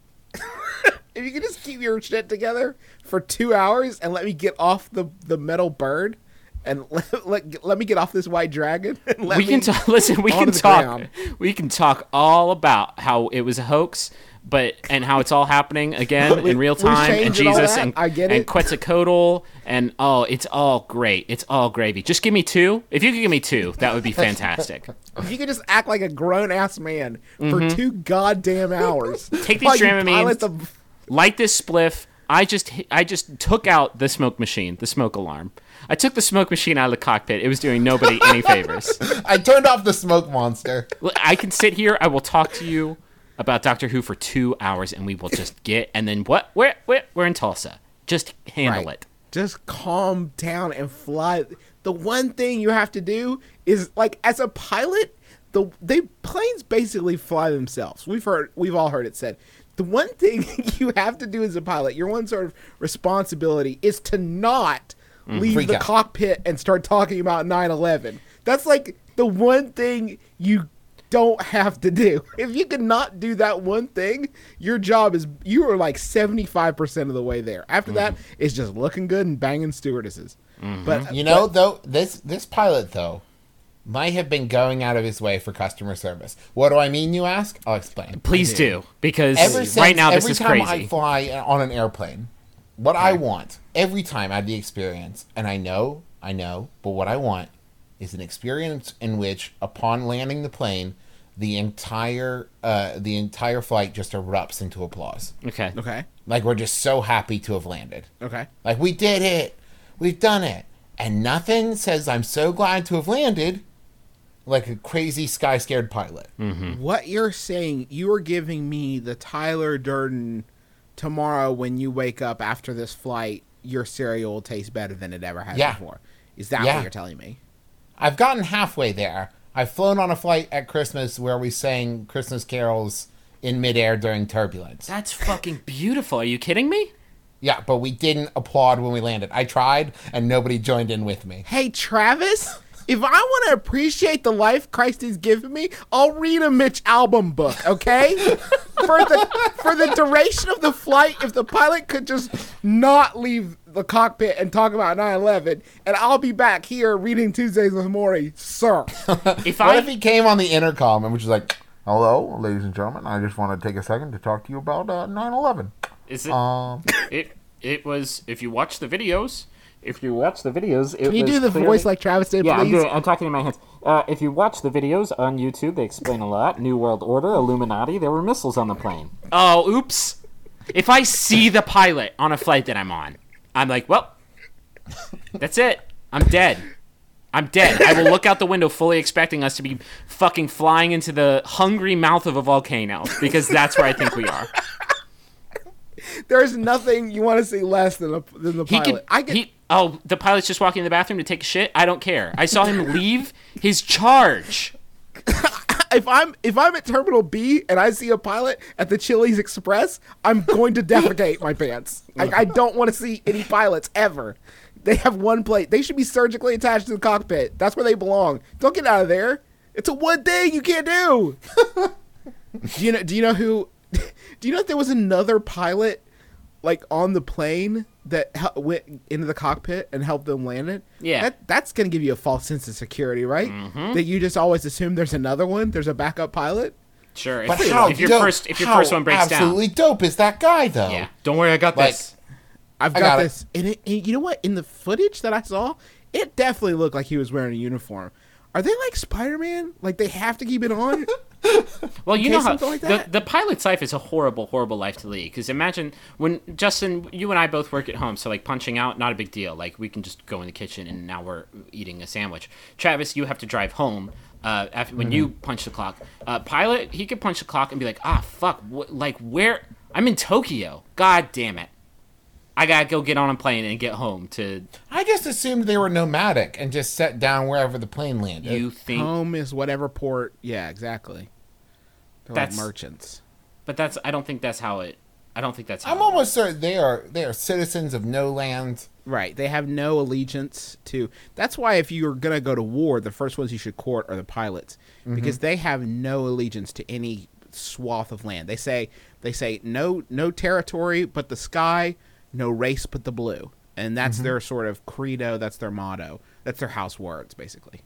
If you could just keep your shit together for two hours and let me get off the, the metal bird and let, let, let me get off this white dragon. And let we can me talk. Listen, we onto can the talk. ground. We can talk all about how it was a hoax, but and how it's all happening again We- in real we time, and changed and all Jesus that. and I get and it. Quetzalcoatl, and oh, it's all great. It's all gravy. Just give me two. If you could give me two, that would be fantastic. If you could just act like a grown ass man for two goddamn hours. Mm-hmm. Take these while you Dramamines. pilot the- Light this spliff. I just I just took out the smoke machine, the smoke alarm. I took the smoke machine out of the cockpit. It was doing nobody any favors. I turned off the smoke monster. Look, I can sit here. I will talk to you about Doctor Who for two hours, and we will just get. And then what? Where? Where? We're in Tulsa. Just handle Right. it. Just calm down and fly. The one thing you have to do is like as a pilot, the they planes basically fly themselves. We've heard we've all heard it said. The one thing you have to do as a pilot, your one sort of responsibility is to not leave Freak the out. cockpit and start talking about nine eleven. That's like the one thing you don't have to do. If you can not do that one thing, your job is you are like seventy-five percent of the way there. After that, it's just looking good and banging stewardesses. But You know, though, this this pilot though might have been going out of his way for customer service. What do I mean, you ask? I'll explain. Please do, because Ever since, right now this every is time crazy. I fly on an airplane, what I want every time I have the experience, and I know, I know, but what I want is an experience in which, upon landing the plane, the entire uh, the entire flight just erupts into applause. okay. okay, Like we're just so happy to have landed. okay. Like we did it, we've done it, and nothing says I'm so glad to have landed like a crazy sky scared pilot. What you're saying, you are giving me the Tyler Durden tomorrow when you wake up after this flight, your cereal will taste better than it ever has Yeah. before. Is that Yeah. what you're telling me? I've gotten halfway there. I've flown on a flight at Christmas where we sang Christmas carols in midair during turbulence. That's fucking beautiful. Are you kidding me? Yeah, but we didn't applaud when we landed. I tried, and nobody joined in with me. Hey, Travis, if I want to appreciate the life Christ has given me, I'll read a Mitch Albom book, okay? for the for the duration of the flight, if the pilot could just not leave the cockpit and talk about nine eleven, and I'll be back here reading Tuesdays with Maury, sir. If What I if he came on the intercom and was just like, hello, ladies and gentlemen, I just want to take a second to talk to you about uh, nine eleven. is it Um, it it was if you watch the videos, if you watch the videos, it Can you was do the clearly- voice like Travis did, Yeah, I'm, please? doing, I'm talking in my hands. Uh, if you watch the videos on YouTube, they explain a lot. New World Order, Illuminati, there were missiles on the plane. Oh, oops. If I see the pilot on a flight that I'm on, I'm like, well, that's it. I'm dead. I'm dead. I will look out the window fully expecting us to be fucking flying into the hungry mouth of a volcano, because that's where I think we are. There's nothing you want to see less than, a, than the He pilot. could, I could, he, oh, the pilot's just walking in the bathroom to take a shit? I don't care. I saw him leave his charge. if I'm if I'm at Terminal B and I see a pilot at the Chili's Express, I'm going to defecate my pants. Like, I don't want to see any pilots ever. They have one plate. They should be surgically attached to the cockpit. That's where they belong. Don't get out of there. It's a one thing you can't do. do you know? Do you know who? Do you know if there was another pilot like on the plane that hel- went into the cockpit and helped them land it? Yeah. That, that's going to give you a false sense of security, right? Mm-hmm. That you just always assume there's another one. There's a backup pilot. Sure. If, but how if your dope, first if your how first one breaks absolutely dope is that guy, though? down. Yeah. Don't worry, I got Like, this. I've I got, got it. this. And, it, and you know what? In the footage that I saw, it definitely looked like he was wearing a uniform. Are they like Spider-Man? Like they have to keep it on? Well, you in know case how something like the, that? the pilot's life is a horrible, horrible life to lead. Because imagine when Justin, you and I both work at home, so like punching out, not a big deal. Like we can just go in the kitchen and now we're eating a sandwich. Travis, you have to drive home. Uh, after when you punch the clock, uh, pilot, he could punch the clock and be like, ah, fuck, wh- like where? I'm in Tokyo. God damn it. I gotta go get on a plane and get home to. I just assumed they were nomadic and just set down wherever the plane landed. You think, Home is whatever port. Yeah, exactly. They're That's- like merchants. but that's. I don't think that's how it. I don't think that's. How I'm it almost certain they are they are citizens of no land. Right. They have no allegiance to. That's why if you're going to go to war, the first ones you should court are the pilots because they have no allegiance to any swath of land. They say they say no no territory but the sky, no race but the blue. And that's their sort of credo, that's their motto. That's their house words basically.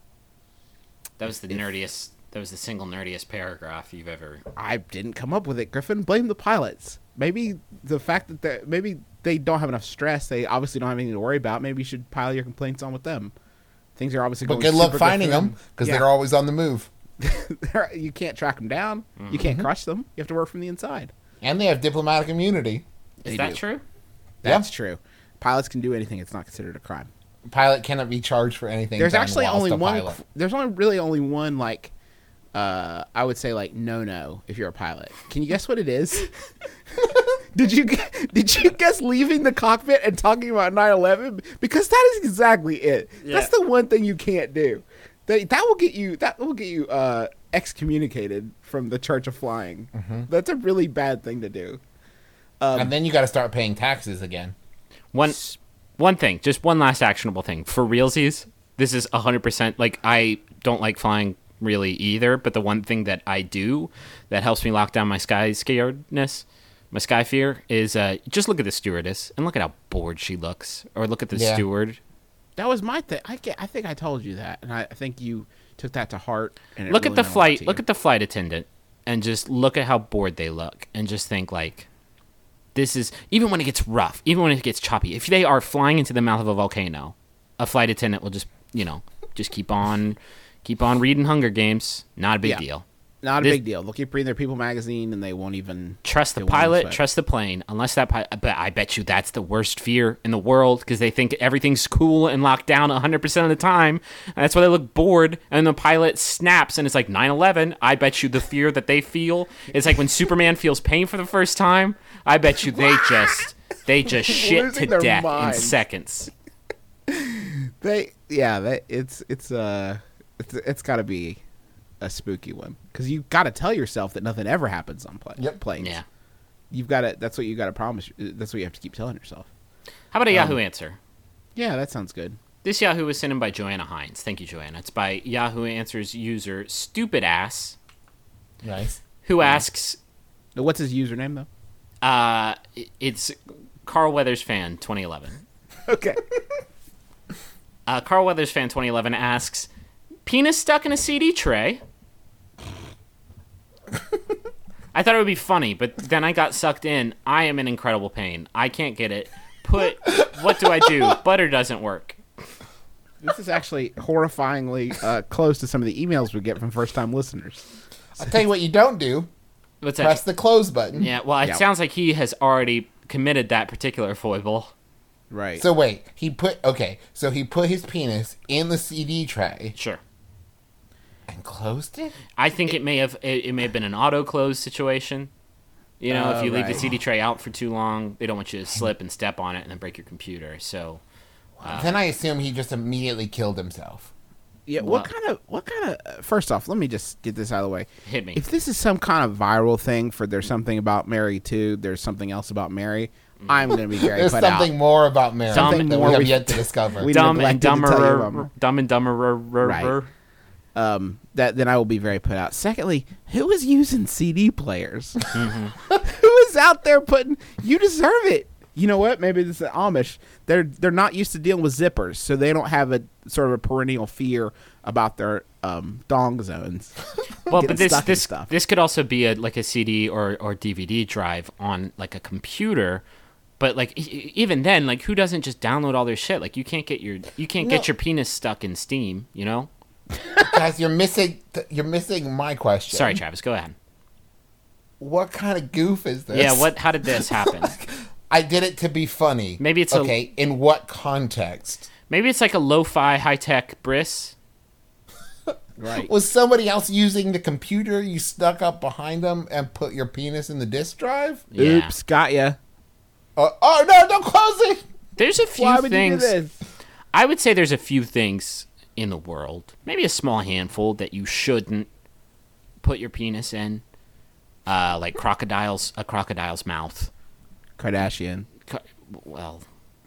That was the nerdiest. That was the single nerdiest paragraph you've ever. I didn't come up with it, Griffin. Blame the pilots. Maybe the fact that they maybe they don't have enough stress. They obviously don't have anything to worry about. Maybe you should pile your complaints on with them. Things are obviously But going good luck super finding for them because Yeah. they're always on the move. They're- you can't track them down. You can't crush them. You have to work from the inside. And they have diplomatic immunity. Is They that do. true? That's true. Pilots can do anything. It's not considered a crime. Pilot cannot be charged for anything. There's done actually whilst only a one. pilot. There's only really only one like. Uh, I would say like no no if you're a pilot. Can you guess what it is? did you did you guess leaving the cockpit and talking about nine eleven? Because that is exactly it. That's the one thing you can't do. That that will get you that will get you uh, excommunicated from the Church of Flying. That's a really bad thing to do. Um, and then you got to start paying taxes again. One, one thing, just one last actionable thing for realsies. This is a hundred percent. Like I don't like flying really either, but the one thing that I do that helps me lock down my sky scaredness, my sky fear, is uh, just look at the stewardess and look at how bored she looks, or look at the Yeah. steward. That was my thing. I, get, I think I told you that, and I, I think you took that to heart. And it Look really at the meant a lot flight. to Look you. at the flight attendant, and just look at how bored they look, and just think like, this is even when it gets rough, even when it gets choppy. If they are flying into the mouth of a volcano, a flight attendant will just, you know, just keep on, keep on reading Hunger Games. Not a big Yeah. deal. Not a This- big deal. They'll keep reading their People magazine, and they won't even Trust the they won't even pilot, sweat. trust the plane. Unless that pilot, but I bet you that's the worst fear in the world because they think everything's cool and locked down one hundred percent of the time. And that's why they look bored. And the pilot snaps and it's like nine eleven. I bet you the fear that they feel is like when Superman feels pain for the first time. I bet you they just they just shit to Losing their death minds. in seconds. They yeah, that it's it's uh it's it's got to be a spooky one because you got to tell yourself that nothing ever happens on pla- Yep. planes. Yeah. you've got to. That's what you got to promise. That's what you have to keep telling yourself. How about Um, a Yahoo answer? Yeah, that sounds good. This Yahoo was sent in by Joanna Hines. Thank you, Joanna. It's by Yahoo Answers user Stupid Ass, Nice. who asks, What's his username though? uh, it's Carl Weathers Fan twenty eleven. Okay. Uh, Carl Weathers Fan twenty eleven asks, penis stuck in a C D tray? I thought it would be funny, but then I got sucked in. I am in incredible pain. I can't get it. Put, what do I do? Butter doesn't work. This is actually horrifyingly uh, close to some of the emails we get from first-time listeners. I'll tell you what you don't do. What's that? Press the close button. Yeah, well, it Yeah. sounds like he has already committed that particular foible. Right. So wait, he put okay. So he put his penis in the C D tray Sure. and closed it. I think it may have it, it may have been an auto close situation. You know, if Oh, you leave the right. C D tray out for too long, they don't want you to slip and step on it and then break your computer. So, Then I assume he just immediately killed himself. yeah. Well- What kind of? What kind of? First off, let me just get this out of the way. hit me. If this is some kind of viral thing for there's something about Mary too, there's something else about Mary, I'm going to be very There's put something out. more about Mary Something that more we have we- yet to discover. we- Dumb and neglected to tell you dumber, about- dumb and dumber. Right. Um, that then I will be very put out. Secondly, who is using C D players? Who is out there putting? You deserve it. You know what? Maybe this is the Amish. They're they're not used to dealing with zippers, so they don't have a sort of a perennial fear about their um, dong zones. Well, Getting but this stuck in this stuff. this could also be a like a C D or or D V D drive on like a computer. But like e- e- even then, like who doesn't just download all their shit? Like you can't get your you can't No. get your penis stuck in Steam. You know? Guys, you're missing. You're missing my question. Sorry, Travis. Go ahead. What kind of goof is this? Yeah. What? How did this happen? I did it to be funny. Maybe it's a- okay. In what context? Maybe it's like a lo-fi high-tech bris. Right. Was somebody else using the computer you stuck up behind them and put your penis in the disk drive? Yeah. Oops, got ya. Uh, oh no! Don't close it. There's a few Why would things. you do this? I would say there's a few things in the world, maybe a small handful, that you shouldn't put your penis in, uh, like crocodiles, a crocodile's mouth. Kardashian. Co- Well,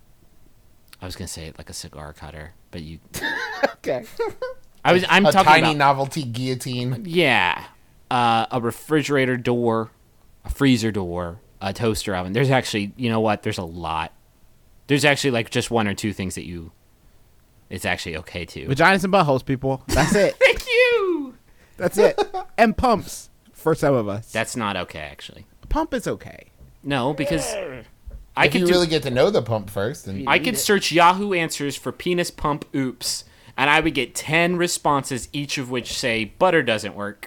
I was gonna say it like a cigar cutter, but you. Okay. I was. I'm a talking tiny about. novelty guillotine. Yeah, uh, a refrigerator door, a freezer door, a toaster oven. There's actually, you know what? There's a lot. There's actually like just one or two things that you. It's actually okay to. Vaginas and buttholes, people. That's it. Thank you. That's it. And pumps for some of us. That's not okay, actually. Pump is okay. No, because I If could you do, really get to know the pump first, and I could search Yahoo Answers for penis pump oops, and I would get ten responses, each of which say butter doesn't work.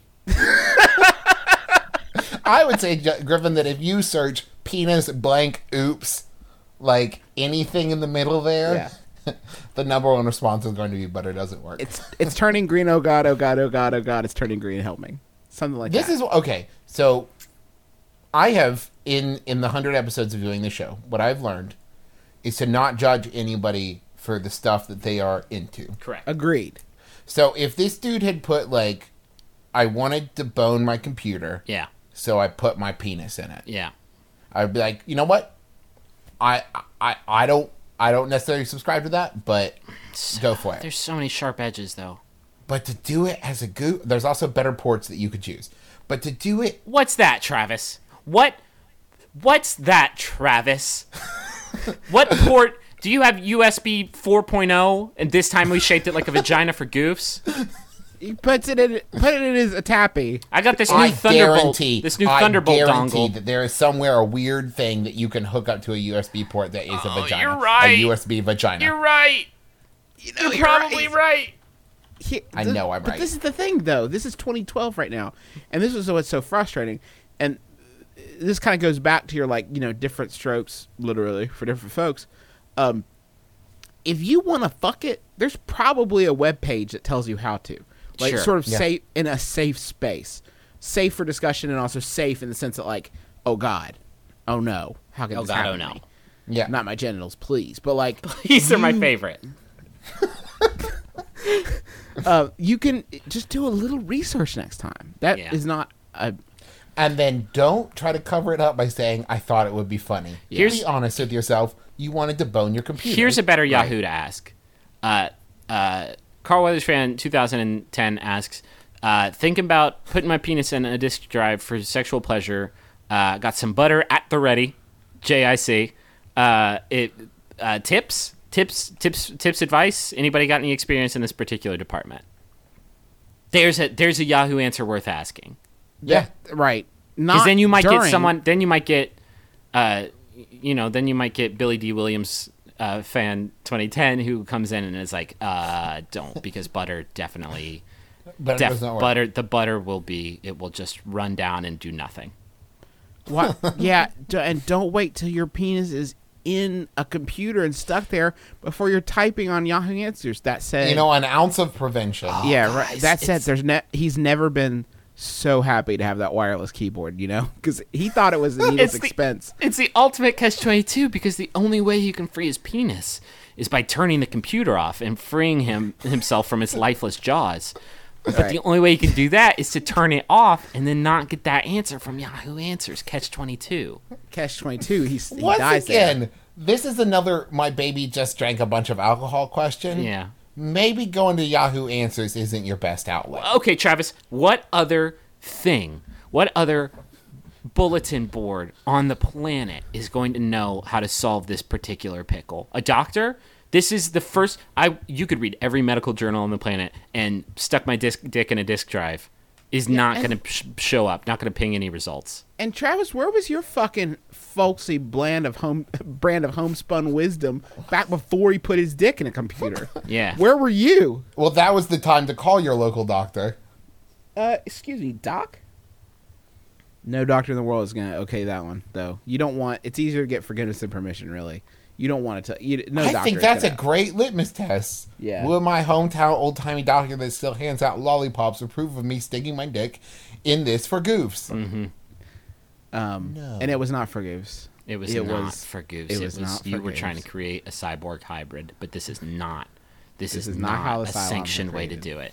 I would say, J- Griffin, that if you search penis blank oops, like anything in the middle there, the number one response is going to be butter doesn't work. It's it's turning green. Oh god. Oh god. Oh god. Oh god. It's turning green. Help me. Something like This that. is okay. So, I have in in the hundred episodes of doing the show, what I've learned is to not judge anybody for the stuff that they are into. Correct. Agreed. So, if this dude had put like, I wanted to bone my computer, Yeah. so I put my penis in it. Yeah. I'd be like, you know what? I I I don't I don't necessarily subscribe to that, but go for it. There's so many sharp edges, though. But to do it as a goo, there's also better ports that you could use. But to do it, What's that, Travis? What? What's that, Travis? What port? Do you have U S B four point oh, and this time we shaped it like a vagina for goofs? He puts it in. Put it in his tappy. I got this new I Thunderbolt. guarantee, This new I Thunderbolt guarantee dongle. that there is somewhere a weird thing that you can hook up to a U S B port that is a Oh, vagina. you're right. A U S B vagina. You're right. You know, You're probably right. He- I th- know I'm but right. this is the thing, though. This is twenty twelve right now, and this is what's so frustrating. And this kind of goes back to your like, you know, different strokes, literally for different folks. Um, if you want to fuck it, there's probably a web page that tells you how to, like, Sure. sort of Yeah. safe in a safe space, safe for discussion, and also safe in the sense that, like, oh god, oh no, how can Oh this God, happen oh to no. me? yeah. Not my genitals, please. But like, These are my you- favorite. uh, you can just do a little research next time. That is Yeah. not a And then don't try to cover it up by saying, I thought it would be funny. Here's- Be honest with yourself. You wanted to bone your computer. Here's a better Yahoo to ask. Uh, uh, Carl Weathers fan two thousand ten asks, uh, thinking about putting my penis in a disk drive for sexual pleasure. Uh, got some butter at the ready. J I C. Uh, it uh, tips, tips, tips, tips. Advice. Anybody got any experience in this particular department? There's a there's a Yahoo answer worth asking. Yeah. Right. Not Because then you might during. get someone. Then you might get, uh, you know, then you might get Billy D. Williams, uh, fan twenty ten, who comes in and is like, uh, don't, because butter definitely, But it def- does not work. butter, the butter will be, it will just run down and do nothing. What? Yeah, d- and don't wait till your penis is in a computer and stuck there before you're typing on Yahoo Answers. That said, You know, an ounce of prevention. yeah, guys, right. That said, it's- there's ne- he's never been so happy to have that wireless keyboard. You know, because he thought it was a needless It's the- expense. It's the ultimate catch twenty-two, because the only way he can free his penis is by turning the computer off and freeing him himself from its lifeless jaws. But Right. the only way you can do that is to turn it off and then not get that answer from Yahoo Answers. Catch twenty-two. Catch twenty-two. He's he Once dies again, there. this is another my baby just drank a bunch of alcohol question. Yeah. Maybe going to Yahoo Answers isn't your best outlet. Okay, Travis, what other thing, what other bulletin board on the planet is going to know how to solve this particular pickle? A doctor? This is the first. I you could read every medical journal on the planet and stuck my disc, dick in a disk drive. Is not and- going to sh- show up. Not going to ping any results. And Travis, where was your fucking folksy brand of home brand of homespun wisdom back before he put his dick in a computer? Yeah. Where were you? Well, that was the time to call your local doctor. Uh, excuse me, doc? No doctor in the world is going to okay that one, though. You don't want... It's easier to get forgiveness than permission, really. You don't want to tell... You, no I doctor think is that's a gonna- great litmus test. Yeah. Will my hometown old-timey doctor that still hands out lollipops approve of me sticking my dick in this for goofs? Um, No. And it was not for goose. It was It not was- for goose. it It was was, not you for were trying to goose. create a cyborg hybrid, but this is not. This, This is, is not not, how the a Cylons were sanctioned way to created. do it.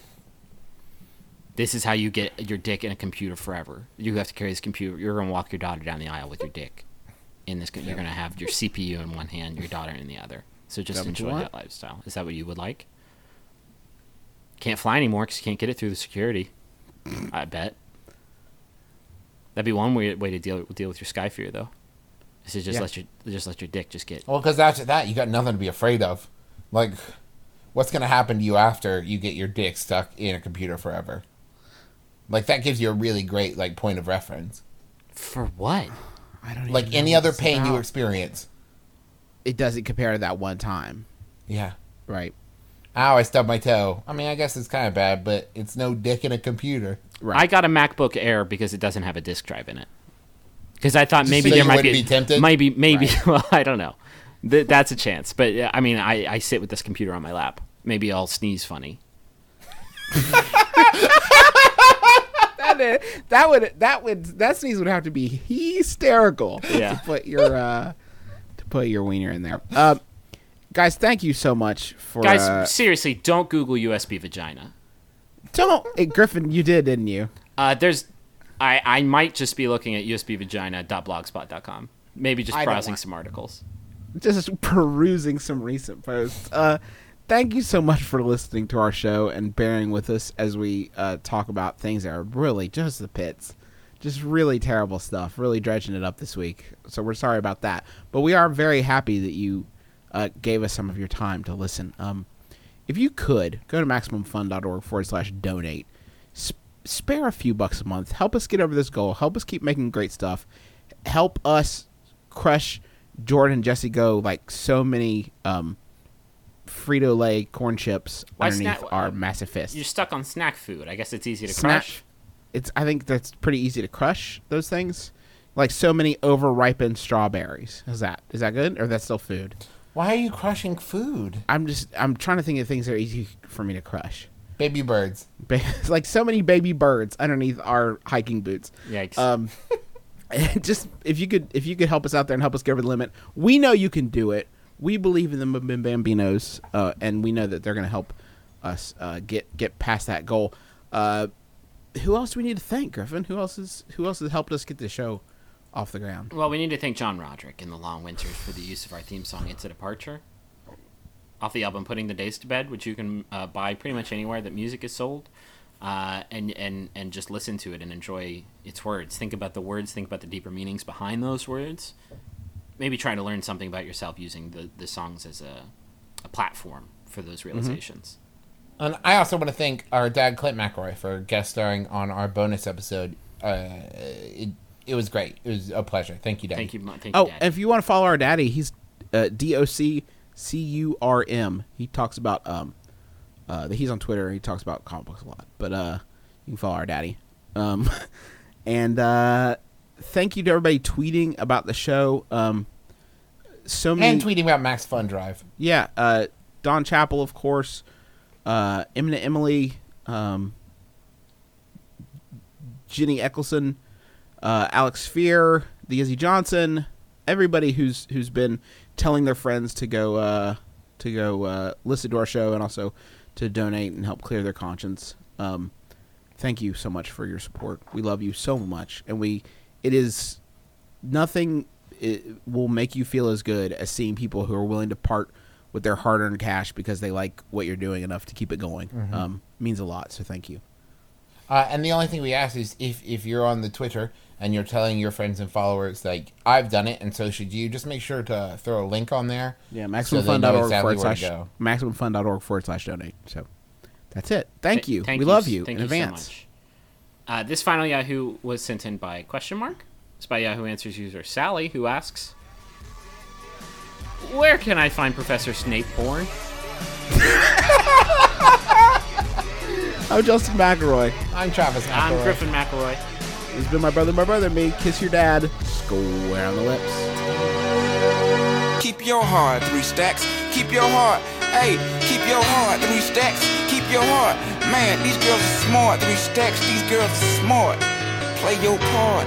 This is how you get your dick in a computer forever. You have to carry this computer. You're going to walk your daughter down the aisle with your dick in this. You're going to have your C P U in one hand, your daughter in the other. So just That what you enjoy want? that lifestyle. Is that what you would like? Can't fly anymore because you can't get it through the security. I bet. That'd be one way, way to deal deal with your sky fear, though. Is to just Yeah. let your just let your dick just get. Well, because after that, you got nothing to be afraid of. Like, what's going to happen to you after you get your dick stuck in a computer forever? Like, that gives you a really great, like, point of reference. For what? I don't even Like know any what other it's pain you about. experience. It doesn't compare to that one time. Yeah. Right. Ow, I stubbed my toe. I mean, I guess it's kind of bad, but it's no dick in a computer. Right. I got a MacBook Air because it doesn't have a disk drive in it. Because I thought Just maybe so there you might wouldn't be, be tempted? maybe maybe well I don't know. Th- that's a chance, but uh, I mean I, I sit with this computer on my lap. Maybe I'll sneeze funny. that, that would that would that sneeze would have to be hysterical Yeah. to put your uh to put your wiener in there. Um, guys, thank you so much for Guys, uh, seriously, don't Google U S B vagina. don't hey, Griffin, you did, didn't you? Uh, there's, I I might just be looking at U S B vagina dot blogspot dot com. Maybe just I don't browsing want- some articles. Just perusing some recent posts. Uh, thank you so much for listening to our show and bearing with us as we uh, talk about things that are really just the pits. Just really terrible stuff. Really dredging it up this week. So we're sorry about that. But we are very happy that you uh, gave us some of your time to listen. Um, if you could, go to MaximumFun.org forward slash donate. Sp- spare a few bucks a month. Help us get over this goal. Help us keep making great stuff. Help us crush Jordan and Jesse Go like so many um, Frito-Lay corn chips Why underneath snack- our uh, massive fist. You're stuck on snack food. I guess it's easy to Snack- crush. It's I think that's pretty easy to crush those things. Like so many over-ripened strawberries. Is that is that good or that's still food? Why are you crushing food? I'm just I'm trying to think of things that are easy for me to crush. Baby birds. Ba- like so many baby birds underneath our hiking boots. Yikes. Um, just if you could if you could help us out there and help us get over the limit, we know you can do it. We believe in the M- Bambinos, uh, and we know that they're going to help us uh, get get past that goal. Uh, who else do we need to thank, Griffin? Who else is who else has helped us get the show off the ground? Well, we need to thank John Roderick in the Long Winters for the use of our theme song, It's a Departure, off the album Putting the Days to Bed, which you can uh, buy pretty much anywhere that music is sold, uh, and, and, and just listen to it and enjoy its words. Think about the words, think about the deeper meanings behind those words. Maybe try to learn something about yourself using the, the songs as a, a platform for those realizations. And I also want to thank our dad, Clint McElroy, for guest starring on our bonus episode. Uh, it, it was great. It was a pleasure. Thank you, Dad. Thank you, Mo- thank Oh, you, Dad. and if you want to follow our daddy, he's uh, D O C C U R M. He talks about um, uh, he's on Twitter. He talks about comic books a lot. But uh, you can follow our daddy. Um, and uh, thank you to everybody tweeting about the show. Um, so many And tweeting about Max Fun Drive. Yeah, uh, Don Chappell, of course. Uh, Eminent Emily, um, Jenny Eccleston, uh, Alex Fear, the Izzy Johnson, everybody who's who's been telling their friends to go uh, to go uh, listen to our show and also to donate and help clear their conscience. Um, thank you so much for your support. We love you so much, and we it is nothing it will make you feel as good as seeing people who are willing to part with their hard-earned cash because they like what you're doing enough to keep it going. Mm-hmm. Um, means a lot, so thank you. Uh, and the only thing we ask is if, if you're on the Twitter and you're telling your friends and followers, like, I've done it and so should you, just make sure to throw a link on there. Yeah, so they know MaximumFun.org exactly forward where to slash go. MaximumFun.org forward slash donate. So that's it. Thank Th- you. thank we you love s- you thank in you so advance. much. Uh, this final Yahoo was sent in by question mark. It's by Yahoo Answers user Sally, who asks, where can I find Professor Snape porn? I'm Justin McElroy. I'm Travis McElroy. I'm Griffin McElroy. This has been my brother, my brother, and me. Kiss your dad. Square on the lips. Keep your heart, three stacks. Keep your heart. Hey, keep your heart, three stacks. Keep your heart. Man, these girls are smart. Three stacks, these girls are smart. Play your part.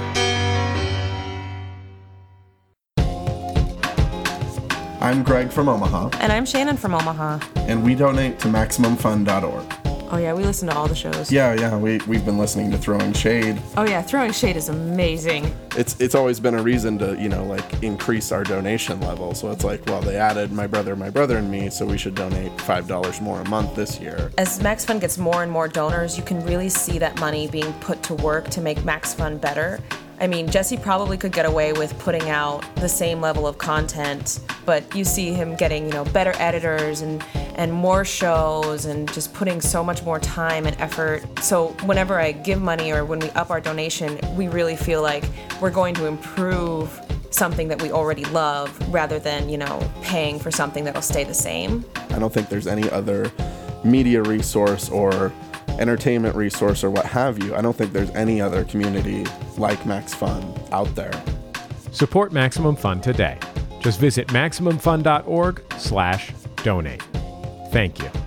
I'm Greg from Omaha, And I'm Shannon from Omaha. and we donate to Maximum Fun dot org. Oh yeah, we listen to all the shows. Yeah, yeah, we, we've been listening to Throwing Shade. Oh yeah, Throwing Shade is amazing. It's it's always been a reason to, you know, like, increase our donation level. So it's like, well, they added My Brother, My Brother, and Me, so we should donate five dollars more a month this year. As Max Fun gets more and more donors, you can really see that money being put to work to make Max Fun better. I mean, Jesse probably could get away with putting out the same level of content, but you see him getting, you know, better editors and, and more shows and just putting so much more time and effort. So whenever I give money or when we up our donation, we really feel like we're going to improve something that we already love rather than, you know, paying for something that'll stay the same. I don't think there's any other media resource or entertainment resource or what have you. I don't think there's any other community like Max Fun out there. Support Maximum Fun today. Just visit MaximumFun.org slash donate. Thank you.